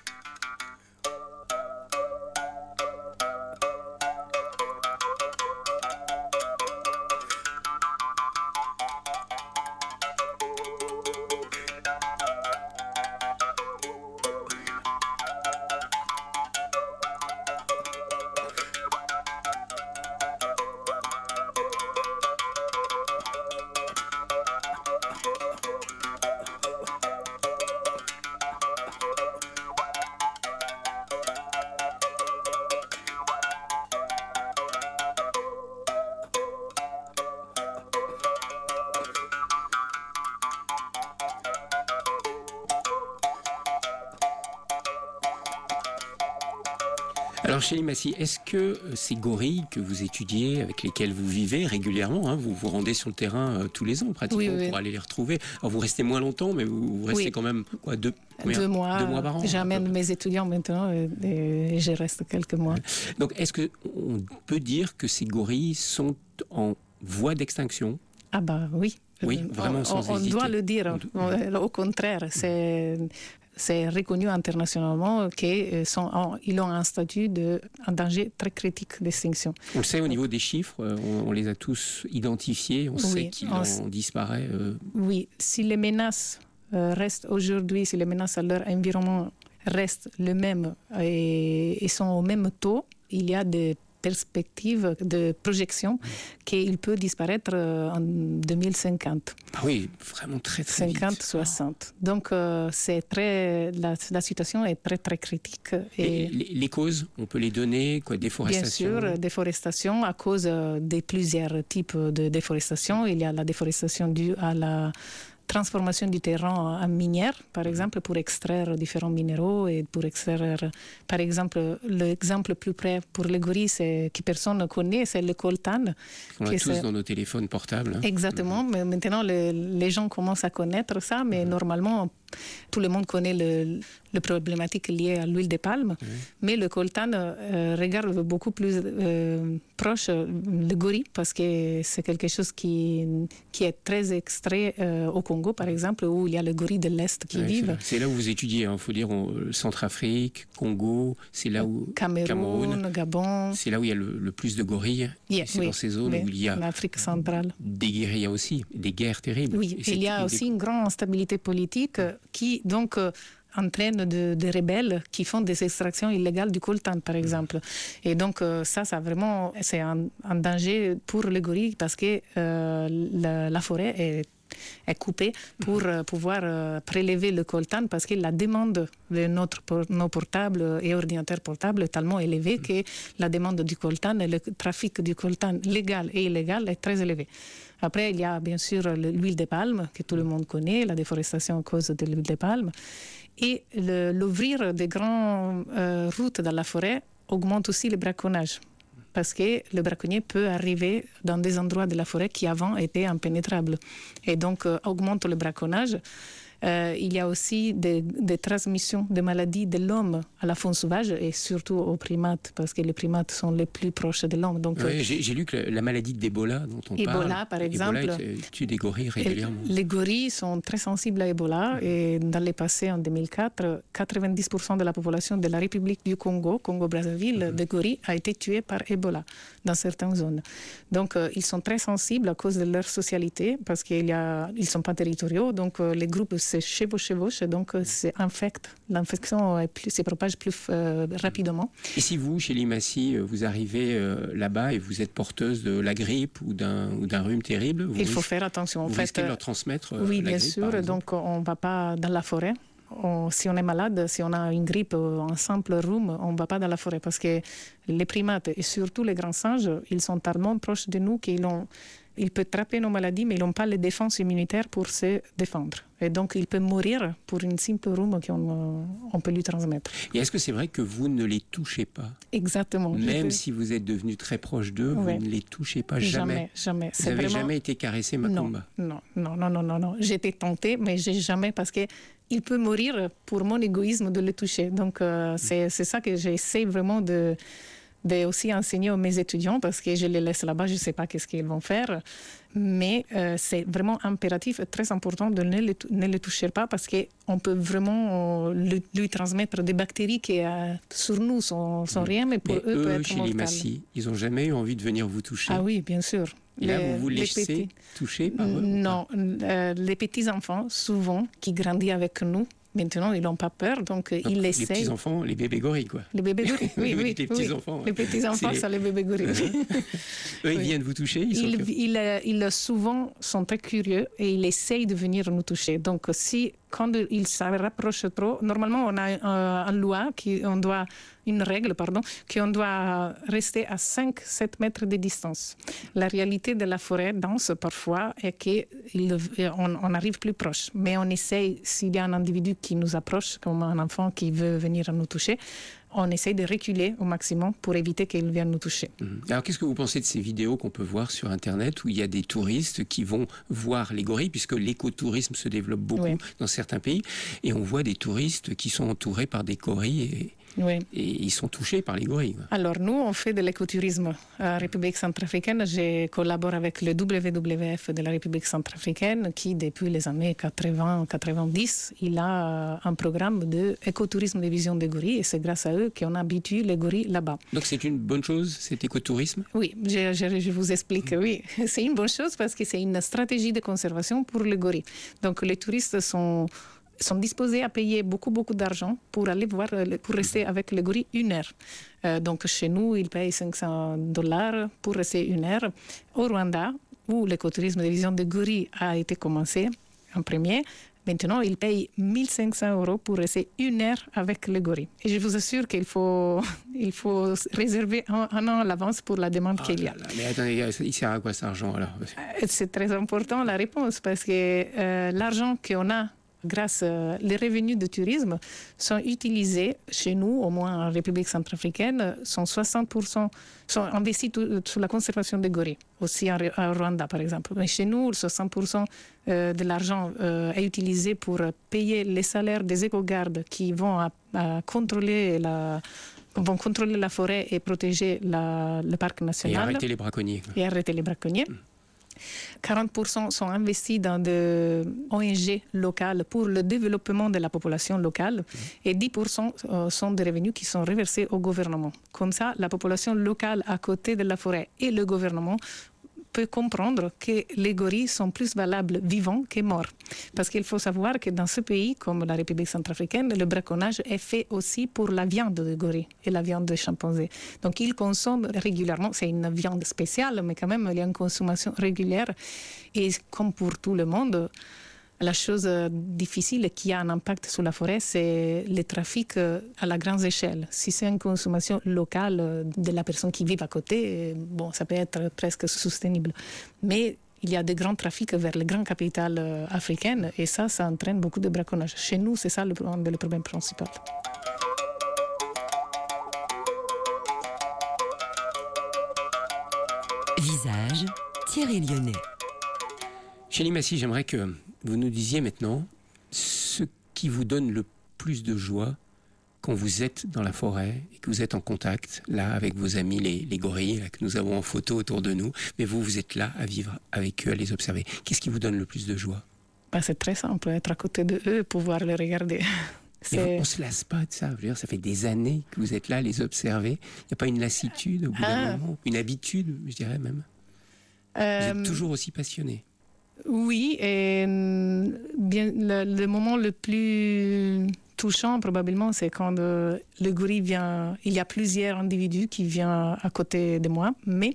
Alors, Chélie Massy, est-ce que ces gorilles que vous étudiez, avec lesquels vous vivez régulièrement, hein, vous vous rendez sur le terrain euh, tous les ans pratiquement, oui, oui. pour aller les retrouver? Alors, vous restez moins longtemps, mais vous, vous restez oui. quand même quoi, deux, deux, mois, deux mois par an. J'amène mes étudiants maintenant et, et je reste quelques mois. Donc, est-ce qu'on peut dire que ces gorilles sont en voie d'extinction? Ah bah oui. Oui, vraiment sans on, on hésiter. On doit le dire. On... Au contraire, c'est... C'est reconnu internationalement qu'ils ont un statut de un danger très critique d'extinction. On le sait au niveau des chiffres, on, on les a tous identifiés, on oui, sait qu'il on... en disparaît. Euh... Oui, si les menaces euh, restent aujourd'hui, si les menaces à leur environnement restent les mêmes et, et sont au même taux, il y a des perspectives de projection qu'il peut disparaître en deux mille cinquante. Ah oui, vraiment très très vite. cinquante soixante. Donc euh, c'est très la, la situation est très très critique. Et, et les, les causes, on peut les donner, quoi, déforestation. Bien sûr, déforestation à cause de plusieurs types de déforestation. Il y a la déforestation due à la transformation du terrain en minière, par exemple, pour extraire différents minéraux et pour extraire, par exemple, l'exemple plus près pour les gorilles, c'est, que personne ne connaît, c'est le coltan. On l'a tous dans nos téléphones portables. Hein. Exactement, mais maintenant les, les gens commencent à connaître ça, mais mmh. normalement, tout le monde connaît le, le problématique liée à l'huile de palme, mmh. mais le coltan euh, regarde beaucoup plus euh, proche le gorille parce que c'est quelque chose qui, qui est très extrait euh, au Congo, par exemple, où il y a le gorille de l'Est qui ouais, vivent. C'est, c'est là où vous étudiez, il hein, faut dire, on, Centrafrique, Congo, c'est là où... Cameroun, Cameroun Gabon. C'est là où il y a le, le plus de gorilles, yeah, c'est oui, dans ces zones où il y a... l'Afrique centrale. Des guérillas aussi, des guerres terribles. Oui, et il y a aussi des... une grande instabilité politique qui, donc... Euh, entraîne de, de rebelles qui font des extractions illégales du coltan, par exemple. Et donc, euh, ça, ça vraiment, c'est un, un danger pour les gorilles parce que euh, la, la forêt est, est coupée pour euh, pouvoir euh, prélever le coltan parce que la demande de notre, nos portables et ordinateurs portables est tellement élevée que la demande du coltan et le trafic du coltan légal et illégal est très élevé. Après, il y a bien sûr l'huile de palme, que tout le monde connaît, la déforestation à cause de l'huile de palme. Et le, l'ouvrir des grandes euh, routes dans la forêt augmente aussi le braconnage. Parce que le braconnier peut arriver dans des endroits de la forêt qui avant étaient impénétrables. Et donc, euh, augmente le braconnage. Euh, il y a aussi des, des transmissions de maladies de l'homme à la faune sauvage et surtout aux primates, parce que les primates sont les plus proches de l'homme. Donc, oui, j'ai, j'ai lu que la maladie d'Ebola dont on Ebola, parle, par exemple, Ebola tue des gorilles régulièrement. Les gorilles sont très sensibles à Ebola mmh. et dans le passé, en deux mille quatre, quatre-vingt-dix pour cent de la population de la République du Congo, Congo-Brazzaville, mmh. de gorilles a été tuée par Ebola dans certaines zones. Donc, euh, ils sont très sensibles à cause de leur socialité parce qu'ils ne sont pas territoriaux. Donc, euh, les groupes se chevauchent, donc euh, c'est infecte. L'infection est plus, se propage plus euh, rapidement. Et si vous, chez Limassy, vous arrivez euh, là-bas et vous êtes porteuse de la grippe ou d'un, ou d'un rhume terrible, vous il faut risquez, faire attention. En vous fait, risquez de leur transmettre euh, oui, la bien grippe, sûr. Donc, on ne va pas dans la forêt. On, si on est malade, si on a une grippe, un simple rhume, on ne va pas dans la forêt parce que les primates et surtout les grands singes, ils sont tellement proches de nous qu'ils ont, ils peuvent attraper nos maladies, mais ils n'ont pas les défenses immunitaires pour se défendre. Et donc, ils peuvent mourir pour une simple rhume qu'on on peut lui transmettre. Et est-ce que c'est vrai que vous ne les touchez pas ? Exactement. Même si vous êtes devenu très proche d'eux, oui. vous ne les touchez pas jamais. Jamais, jamais. Vous n'avez vraiment... jamais été caressé, Makumba ? Non, non, non, non, non, non. J'étais tentée, mais j'ai jamais parce que il peut mourir pour mon égoïsme de le toucher. Donc, euh, c'est, c'est ça que j'essaie vraiment de, de aussi enseigner à mes étudiants parce que je les laisse là-bas, je ne sais pas qu'est-ce qu'ils vont faire. Mais euh, c'est vraiment impératif et très important de ne le, ne le toucher pas parce qu'on peut vraiment euh, lui, lui transmettre des bactéries qui, euh, sur nous, sont, sont rien, mais pour mais eux, eux, peut être chez mortales. Limassy, ils n'ont jamais eu envie de venir vous toucher ? Ah oui, bien sûr. Et là, les, vous vous laissez petits... toucher par eux ? Non, euh, les petits-enfants, souvent, qui grandissent avec nous, maintenant, ils n'ont pas peur, donc, donc ils essayent. Les petits-enfants, les bébés gorilles, quoi. Les bébés gorilles, oui, oui. Les petits-enfants. Oui. Les petits-enfants, c'est les... les bébés gorilles. Eux, ils oui. viennent vous toucher ils, ils, sont... ils, ils, souvent sont très curieux et ils essayent de venir nous toucher. Donc, si, quand ils se rapprochent trop, normalement, on a euh, une loi, qui, on doit, une règle, pardon, qu'on doit rester à cinq à sept mètres de distance. La réalité de la forêt dense, parfois, est qu'on arrive plus proche. Mais on essaye, s'il y a un individu qui nous approche, comme un enfant qui veut venir nous toucher, on essaie de reculer au maximum pour éviter qu'il vienne nous toucher. Alors, qu'est-ce que vous pensez de ces vidéos qu'on peut voir sur Internet où il y a des touristes qui vont voir les gorilles, puisque l'écotourisme se développe beaucoup oui. dans certains pays, et on voit des touristes qui sont entourés par des gorilles et... Oui. Et ils sont touchés par les gorilles. Alors, nous, on fait de l'écotourisme à République centrafricaine. Je collabore avec le W W F de la République centrafricaine qui, depuis les années quatre-vingts quatre-vingt-dix, il a un programme d'écotourisme de vision des gorilles et c'est grâce à eux qu'on habitue les gorilles là-bas. Donc, c'est une bonne chose, cet écotourisme ? Oui, je, je, je vous explique. Oui, c'est une bonne chose parce que c'est une stratégie de conservation pour les gorilles. Donc, les touristes sont... sont disposés à payer beaucoup, beaucoup d'argent pour aller voir, pour rester avec les gorilles une heure. Euh, donc, chez nous, ils payent cinq cents dollars pour rester une heure. Au Rwanda, où l'écotourisme de vision des gorilles a été commencé en premier, maintenant, ils payent mille cinq cents euros pour rester une heure avec les gorilles. Et je vous assure qu'il faut, il faut réserver un, un an à l'avance pour la demande ah qu'il y a. Là, mais attendez, il sert à quoi cet argent alors ? C'est très important la réponse parce que euh, l'argent qu'on a grâce euh, les revenus de tourisme sont utilisés chez nous, au moins en République centrafricaine, sont soixante pour cent sont investis tout, sur la conservation des gorilles, aussi en, en Rwanda par exemple. Mais chez nous, soixante pour cent euh, de l'argent euh, est utilisé pour payer les salaires des éco-gardes qui vont à, à contrôler la vont contrôler la forêt et protéger la, le parc national. Et arrêter les braconniers. Et arrêter les braconniers. Mmh. quarante pour cent sont investis dans des O N G locales pour le développement de la population locale mmh. et dix pour cent sont des revenus qui sont reversés au gouvernement. Comme ça, la population locale à côté de la forêt et le gouvernement peut comprendre que les gorilles sont plus valables vivants que morts. Parce qu'il faut savoir que dans ce pays, comme la République centrafricaine, le braconnage est fait aussi pour la viande de gorille et la viande de chimpanzé. Donc ils consomment régulièrement, c'est une viande spéciale, mais quand même il y a une consommation régulière. Et comme pour tout le monde, la chose difficile qui a un impact sur la forêt, c'est le trafic à la grande échelle. Si c'est une consommation locale de la personne qui vit à côté, bon, ça peut être presque soutenable. Mais il y a des grands trafics vers les grandes capitales africaines et ça, ça entraîne beaucoup de braconnage. Chez nous, c'est ça le, le problème principal. Visage, Thierry Lyonnais. Chez Limassy, j'aimerais que vous nous disiez maintenant qui vous donne le plus de joie quand vous êtes dans la forêt et que vous êtes en contact, là, avec vos amis, les, les gorilles là, que nous avons en photo autour de nous, mais vous, vous êtes là à vivre avec eux, à les observer. Qu'est-ce qui vous donne le plus de joie? Ben, c'est très simple, être à côté de eux et pouvoir les regarder. Mais on ne se lasse pas de ça. Je veux dire, ça fait des années que vous êtes là à les observer. Il n'y a pas une lassitude au bout ah. d'un moment, une habitude, je dirais même. Euh, vous êtes toujours aussi passionné. Oui, et bien, le, le moment le plus touchant, probablement, c'est quand euh, le gorille vient. Il y a plusieurs individus qui viennent à côté de moi, mais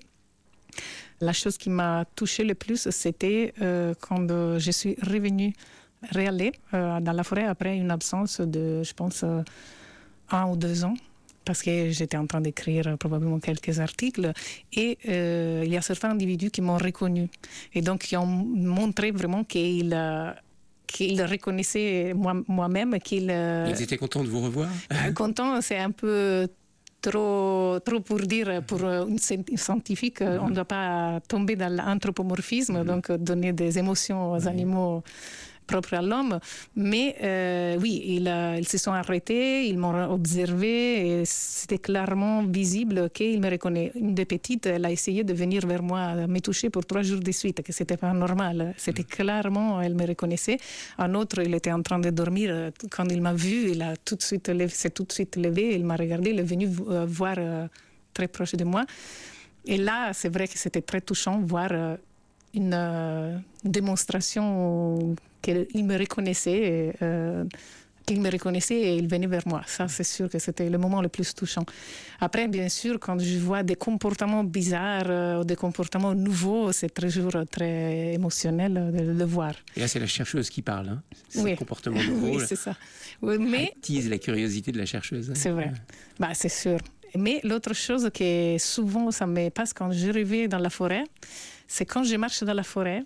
la chose qui m'a touchée le plus, c'était euh, quand euh, je suis revenue réaller euh, dans la forêt après une absence de, je pense, euh, un ou deux ans. Parce que j'étais en train d'écrire probablement quelques articles, et euh, il y a certains individus qui m'ont reconnu, et donc qui ont montré vraiment qu'ils euh, qu'ils reconnaissaient moi, moi-même, qu'ils... Euh, Ils étaient contents de vous revoir. euh, Contents, c'est un peu trop, trop pour dire, pour une scientifique, mm-hmm. on ne doit pas tomber dans l'anthropomorphisme, mm-hmm. donc donner des émotions aux mm-hmm. animaux propre à l'homme, mais euh, oui, ils, euh, ils se sont arrêtés, ils m'ont observé, et c'était clairement visible qu'ils me reconnaissaient. Une des petites, elle a essayé de venir vers moi, me toucher pour trois jours de suite, que c'était pas normal. C'était clairement, elle me reconnaissait. Un autre, il était en train de dormir, quand il m'a vu, il a tout de suite levé, s'est tout de suite levé, il m'a regardé, il est venu euh, voir euh, très proche de moi. Et là, c'est vrai que c'était très touchant, voir euh, une euh, démonstration qu'il me reconnaissait, et, euh, qu'il me reconnaissait et il venait vers moi. Ça, c'est sûr que c'était le moment le plus touchant. Après, bien sûr, quand je vois des comportements bizarres, euh, des comportements nouveaux, c'est toujours très émotionnel de le voir. Et là, c'est la chercheuse qui parle, hein. C'est oui. un comportement nouveau. Oui, c'est ça. Oui, mais attise la curiosité de la chercheuse. Hein. C'est vrai. Bah, c'est sûr. Mais l'autre chose que souvent ça me passe quand je reviens dans la forêt, c'est quand je marche dans la forêt,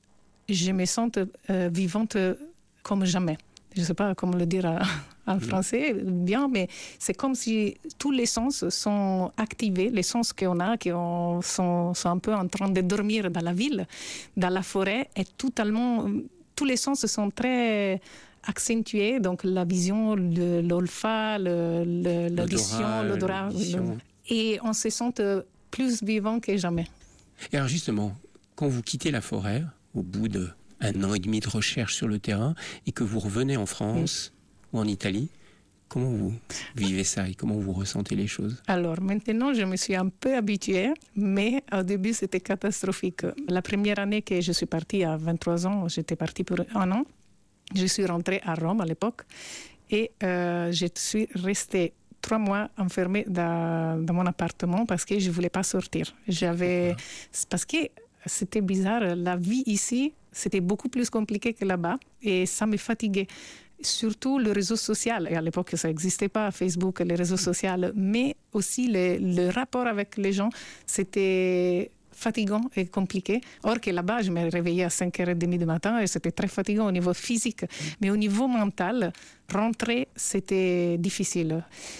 je me sens euh, vivante comme jamais. Je ne sais pas comment le dire en français bien, mais c'est comme si tous les sens sont activés, les sens qu'on a, qui on, sont, sont un peu en train de dormir dans la ville. Dans la forêt, et totalement, tous les sens sont très accentués, donc la vision, le, l'olfact, le, le, l'audition, l'odorat, l'audition. Et on se sent plus vivant que jamais. Et alors justement, quand vous quittez la forêt, au bout d'un an et demi de recherche sur le terrain, et que vous revenez en France mmh. ou en Italie, comment vous vivez ça et comment vous ressentez les choses? Alors maintenant, je me suis un peu habituée, mais au début, c'était catastrophique. La première année que je suis partie, à vingt-trois ans, j'étais partie pour un an. Je suis rentrée à Rome à l'époque, et euh, je suis restée trois mois enfermée dans, dans mon appartement parce que je ne voulais pas sortir. J'avais... Parce que c'était bizarre, la vie ici, c'était beaucoup plus compliqué que là-bas, et ça me fatiguait. Surtout le réseau social, et à l'époque ça n'existait pas, Facebook, les réseaux sociaux, mais aussi le, le rapport avec les gens, c'était fatigant et compliqué. Or que là-bas, je me réveillais à cinq heures trente du matin et c'était très fatigant au niveau physique. Mais au niveau mental, rentrer, c'était difficile.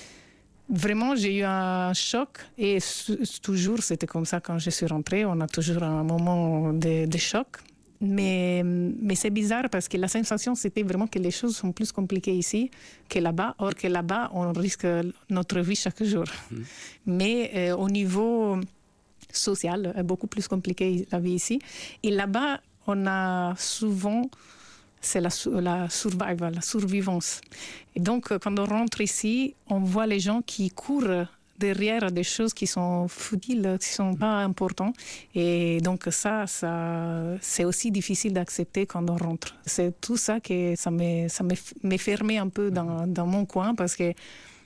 Vraiment, j'ai eu un choc, et toujours, c'était comme ça quand je suis rentrée. On a toujours un moment de, de choc. Mais, mais c'est bizarre parce que la sensation, c'était vraiment que les choses sont plus compliquées ici que là-bas. Or que là-bas, on risque notre vie chaque jour. Mmh. Mais euh, au niveau social, c'est beaucoup plus compliqué la vie ici. Et là-bas, on a souvent... c'est la, la survival, la survivance. Et donc, quand on rentre ici, on voit les gens qui courent derrière des choses qui sont futiles, qui ne sont pas importantes. Et donc, ça, ça c'est aussi difficile d'accepter quand on rentre. C'est tout ça que ça me, ça me fermé un peu dans, dans mon coin, parce que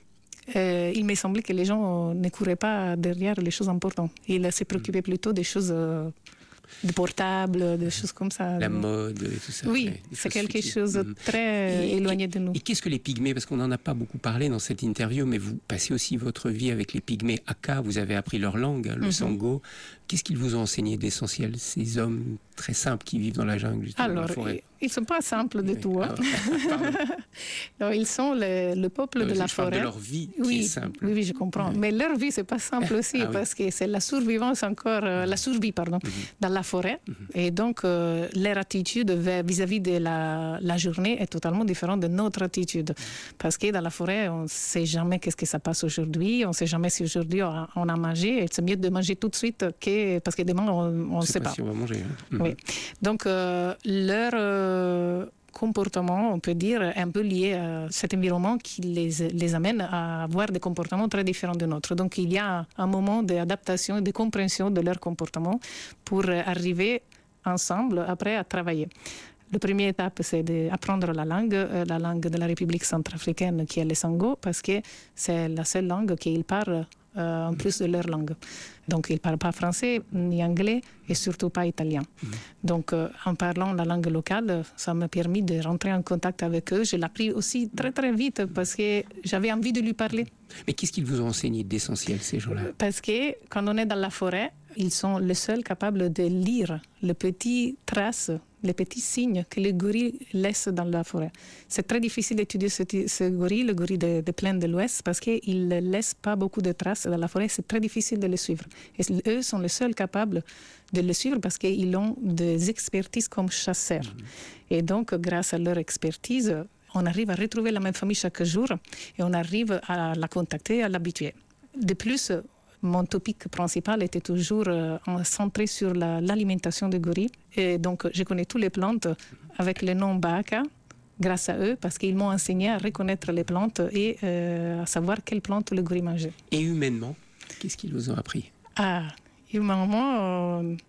euh, il me semblait que les gens ne couraient pas derrière les choses importantes. Ils se préoccupaient plutôt des choses... Euh, de portables, des choses comme ça. La mode et tout ça. Oui, ouais, c'est quelque chose de très et, éloigné de nous. Et qu'est-ce que les pygmées? Parce qu'on n'en a pas beaucoup parlé dans cette interview, mais vous passez aussi votre vie avec les pygmées Aka, vous avez appris leur langue, le mm-hmm. sango. Qu'est-ce qu'ils vous ont enseigné d'essentiel, ces hommes très simples qui vivent dans la jungle, Alors, dans la forêt? Ils ne sont pas simples du oui. tout. Hein. Ah, non, ils sont le, le peuple non, de la je forêt. Parle de leur vie oui, qui est simple. Oui, oui, je comprends. Oui. Mais leur vie, ce n'est pas simple aussi, ah, parce oui. que c'est la survivance encore, euh, la survie, pardon, mm-hmm. dans la forêt. Mm-hmm. Et donc, euh, leur attitude vis-à-vis de la, la journée est totalement différente de notre attitude. Mm-hmm. Parce que dans la forêt, on ne sait jamais qu'est-ce que ça passe aujourd'hui. On ne sait jamais si aujourd'hui on, on a mangé. Et c'est mieux de manger tout de suite que, parce que demain, on ne sait pas. Si on va manger. Hein. Mm-hmm. Oui. Donc, euh, leur euh, comportement, on peut dire, est un peu lié à cet environnement qui les, les amène à avoir des comportements très différents de nôtres. Donc, il y a un moment d'adaptation et de compréhension de leur comportement pour arriver ensemble, après, à travailler. La première étape, c'est d'apprendre la langue, euh, la langue de la République centrafricaine, qui est le Sango, parce que c'est la seule langue qu'ils parlent euh, en plus de leur langue. Donc, ils ne parlent pas français, ni anglais, et surtout pas italien. Mmh. Donc, euh, en parlant la langue locale, ça m'a permis de rentrer en contact avec eux. Je l'ai appris aussi très, très vite, parce que j'avais envie de lui parler. Mais qu'est-ce qu'ils vous ont enseigné d'essentiel, ces gens-là? Parce que quand on est dans la forêt, ils sont les seuls capables de lire les petites traces, les petits signes que les gorilles laissent dans la forêt. C'est très difficile d'étudier ce, ce gorille, le gorille des de plaines de l'Ouest, parce qu'ils ne laissent pas beaucoup de traces dans la forêt. C'est très difficile de les suivre. Et eux sont les seuls capables de les suivre parce qu'ils ont des expertises comme chasseurs. Mmh. Et donc, grâce à leur expertise, on arrive à retrouver la même famille chaque jour et on arrive à la contacter, à l'habituer. De plus, mon topic principal était toujours euh, centré sur la, l'alimentation des gorilles. Et donc, je connais toutes les plantes avec le nom Baka, grâce à eux, parce qu'ils m'ont enseigné à reconnaître les plantes et euh, à savoir quelles plantes le gorille mangeait. Et humainement, qu'est-ce qu'ils vous ont appris? Ah, humainement, euh,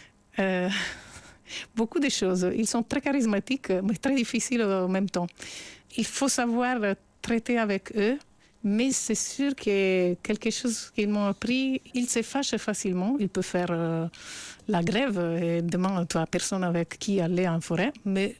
euh, beaucoup de choses. Ils sont très charismatiques, mais très difficiles en même temps. Il faut savoir traiter avec eux. Mais c'est sûr que quelque chose qu'ils m'ont appris, ils se fâchent facilement. Ils peuvent faire euh, la grève et demander à personne avec qui aller en forêt. Mais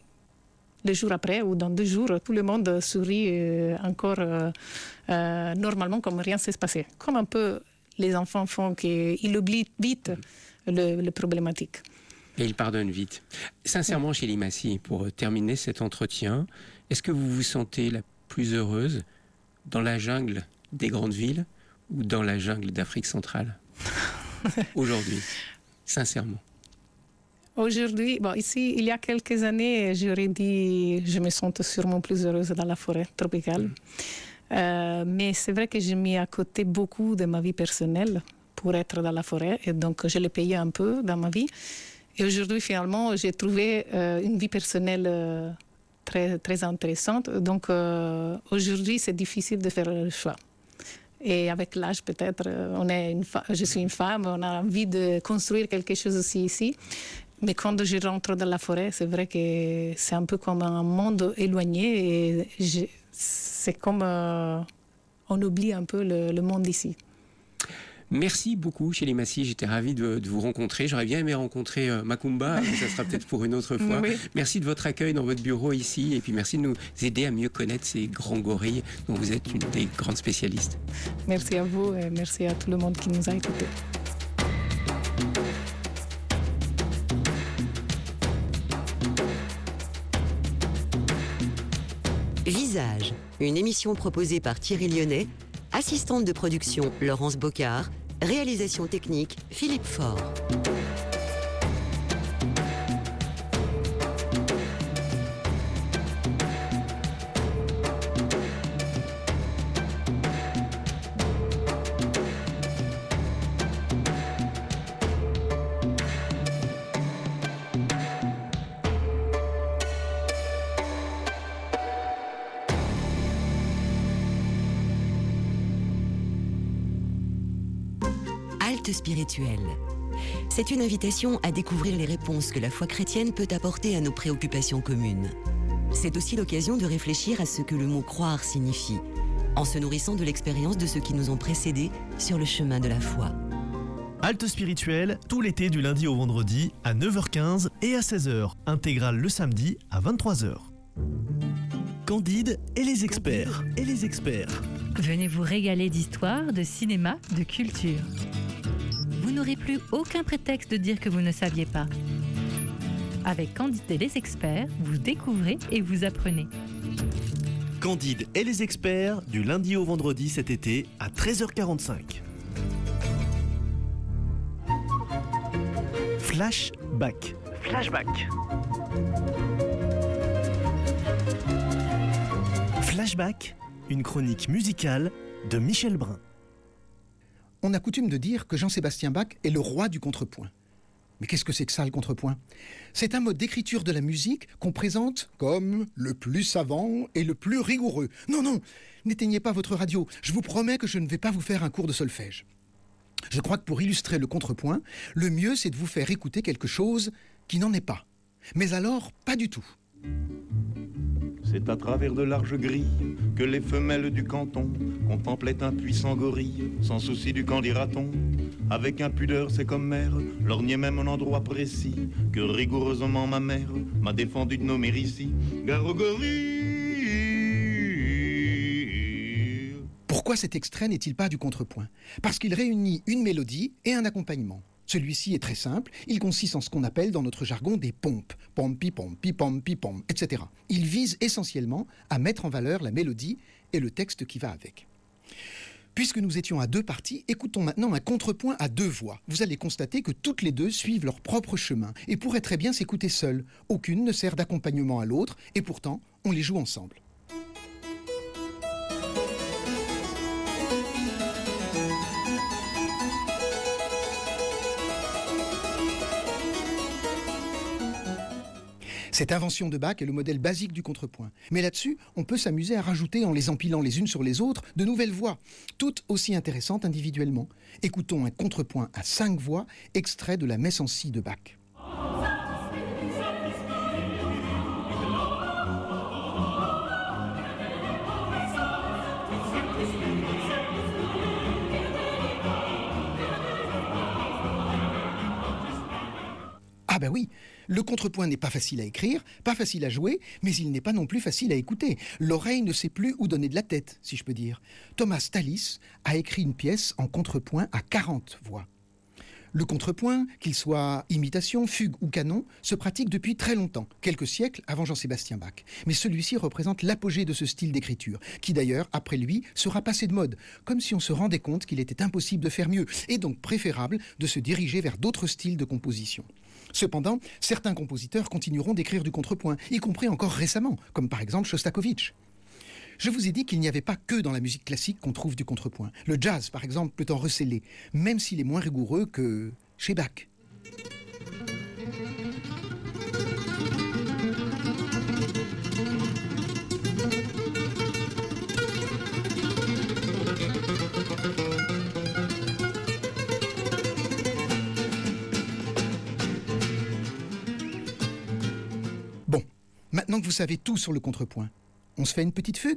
le jour après ou dans deux jours, tout le monde sourit euh, encore euh, euh, normalement comme rien ne s'est passé. Comme un peu les enfants font, qu'ils oublient vite le, le problématique. Et ils pardonnent vite. Sincèrement, Chélie Massy, pour terminer cet entretien, est-ce que vous vous sentez la plus heureuse dans la jungle des grandes villes ou dans la jungle d'Afrique centrale aujourd'hui, sincèrement? Aujourd'hui, bon, ici, il y a quelques années, j'aurais dit je me sens sûrement plus heureuse dans la forêt tropicale. Mmh. Euh, mais c'est vrai que j'ai mis à côté beaucoup de ma vie personnelle pour être dans la forêt et donc je l'ai payé un peu dans ma vie. Et aujourd'hui, finalement, j'ai trouvé euh, une vie personnelle euh, très, très intéressante. Donc, euh, aujourd'hui, c'est difficile de faire le choix. Et avec l'âge, peut-être, on est une fa- je suis une femme, on a envie de construire quelque chose aussi ici. Mais quand je rentre dans la forêt, c'est vrai que c'est un peu comme un monde éloigné. Et je, c'est comme euh, on oublie un peu le, le monde ici. Merci beaucoup, Chélie Massy. J'étais ravi de, de vous rencontrer. J'aurais bien aimé rencontrer euh, Makumba, mais ça sera peut-être pour une autre fois. Oui. Merci de votre accueil dans votre bureau ici. Et puis merci de nous aider à mieux connaître ces grands gorilles dont vous êtes une des grandes spécialistes. Merci à vous et merci à tout le monde qui nous a écoutés. Visage, une émission proposée par Thierry Lyonnais, assistante de production Laurence Bocard, réalisation technique Philippe Faure. Halte spirituelle. C'est une invitation à découvrir les réponses que la foi chrétienne peut apporter à nos préoccupations communes. C'est aussi l'occasion de réfléchir à ce que le mot croire signifie, en se nourrissant de l'expérience de ceux qui nous ont précédés sur le chemin de la foi. Halte spirituelle, tout l'été du lundi au vendredi à neuf heures quinze et à seize heures, intégrale le samedi à vingt-trois heures. Candide et les experts. Et les experts. Venez vous régaler d'histoire, de cinéma, de culture. Vous n'aurez plus aucun prétexte de dire que vous ne saviez pas. Avec Candide et les experts, vous découvrez et vous apprenez. Candide et les experts, du lundi au vendredi cet été à treize heures quarante-cinq. Flashback. Flashback. Flashback, une chronique musicale de Michel Brun. On a coutume de dire que Jean-Sébastien Bach est le roi du contrepoint. Mais qu'est-ce que c'est que ça, le contrepoint ? C'est un mode d'écriture de la musique qu'on présente comme le plus savant et le plus rigoureux. Non, non, n'éteignez pas votre radio. Je vous promets que je ne vais pas vous faire un cours de solfège. Je crois que pour illustrer le contrepoint, le mieux c'est de vous faire écouter quelque chose qui n'en est pas. Mais alors, pas du tout. C'est à travers de larges grilles que les femelles du canton contemplaient un puissant gorille, sans souci du qu'en dira-t-on. Avec impudeur, c'est comme mère, lorgnait même un endroit précis que rigoureusement ma mère m'a défendu de nommer ici. Gare au gorille. Pourquoi cet extrait n'est-il pas du contrepoint ? Parce qu'il réunit une mélodie et un accompagnement. Celui-ci est très simple, il consiste en ce qu'on appelle dans notre jargon des pompes, pompi pompi pompi pom, et cetera. Il vise essentiellement à mettre en valeur la mélodie et le texte qui va avec. Puisque nous étions à deux parties, écoutons maintenant un contrepoint à deux voix. Vous allez constater que toutes les deux suivent leur propre chemin et pourraient très bien s'écouter seules. Aucune ne sert d'accompagnement à l'autre et pourtant, on les joue ensemble. Cette invention de Bach est le modèle basique du contrepoint. Mais là-dessus, on peut s'amuser à rajouter, en les empilant les unes sur les autres, de nouvelles voix, toutes aussi intéressantes individuellement. Écoutons un contrepoint à cinq voix, extrait de la Messe en si de Bach. Ah ben oui, le contrepoint n'est pas facile à écrire, pas facile à jouer, mais il n'est pas non plus facile à écouter. L'oreille ne sait plus où donner de la tête, si je peux dire. Thomas Tallis a écrit une pièce en contrepoint à quarante voix. Le contrepoint, qu'il soit imitation, fugue ou canon, se pratique depuis très longtemps, quelques siècles avant Jean-Sébastien Bach. Mais celui-ci représente l'apogée de ce style d'écriture, qui d'ailleurs, après lui, sera passé de mode, comme si on se rendait compte qu'il était impossible de faire mieux, et donc préférable de se diriger vers d'autres styles de composition. Cependant, certains compositeurs continueront d'écrire du contrepoint, y compris encore récemment, comme par exemple Shostakovich. Je vous ai dit qu'il n'y avait pas que dans la musique classique qu'on trouve du contrepoint. Le jazz, par exemple, peut en receler, même s'il est moins rigoureux que chez Bach. Bon, maintenant que vous savez tout sur le contrepoint, on se fait une petite fugue ?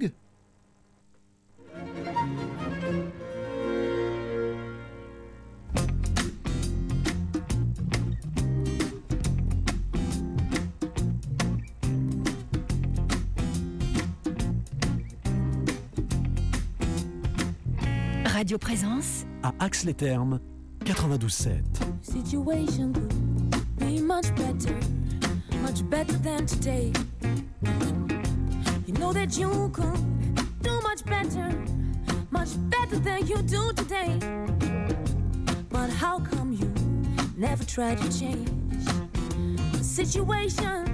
Radio Présence à Ax-les-Thermes, quatre-vingt-douze sept. Situation could be much better, much better than today. You know that you could do much better, much better than you do today. But how come you never try to change the situation?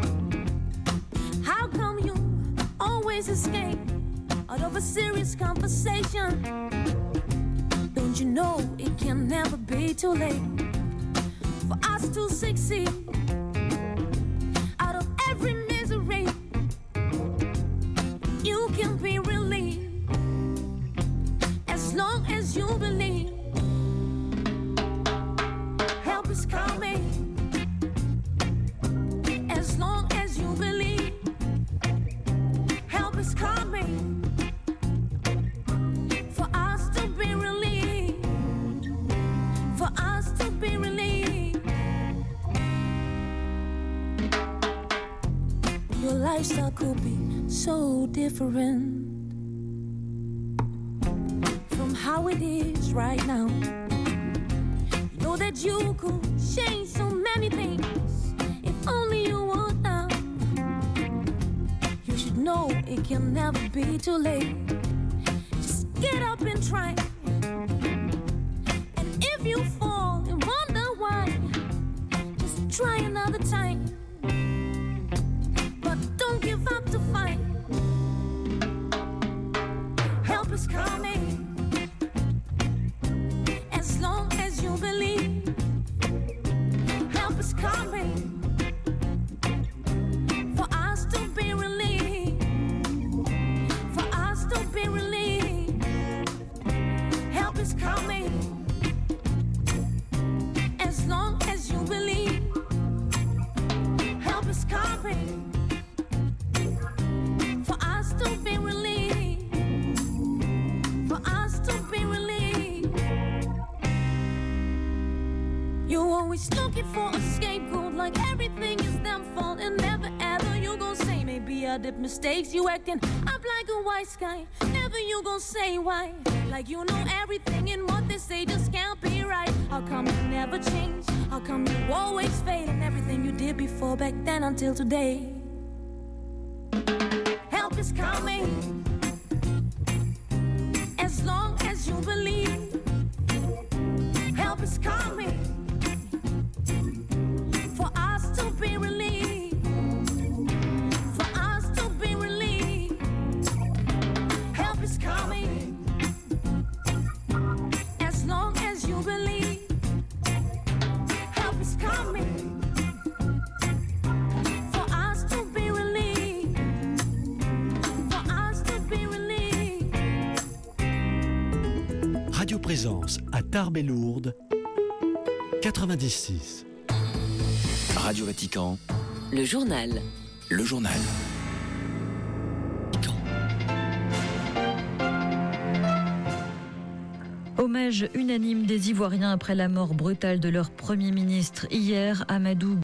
How come you always escape out of a serious conversation? Don't you know it can never be too late for us to succeed? Out of every misery, you can be relieved as long as you believe. Help is coming as long as you believe. Help is coming. Lifestyle could be so different from how it is right now. You know that you could change so many things if only you want now. You should know it can never be too late. Just get up and try. And if you fall and wonder why, just try another time. But don't give up the fight. Help is coming. As long as you believe, help is coming. For us to be relieved, for us to be relieved, help is coming. As long as you believe, help is coming. For us to be relieved, for us to be relieved. You're always looking for a scapegoat, like everything is them fault, and never ever you gon' say maybe I did mistakes. You acting up like a wise guy, never you gon' say why. Like you know everything, and what they say just can't be right. How come you never change? How come you always fade in everything you did before, back then until today? Help is coming. As long as you believe, help is coming. For us to be relieved, for us to be relieved, help is coming. As long as you believe, help is coming. For us to be relieved, for us to be relieved. Radio Présence à Tarbes et Lourdes, quatre-vingt-dix six. Radio Vatican, Le journal. le journal. Hommage unanime des Ivoiriens après la mort brutale de leur Premier ministre hier, Amadou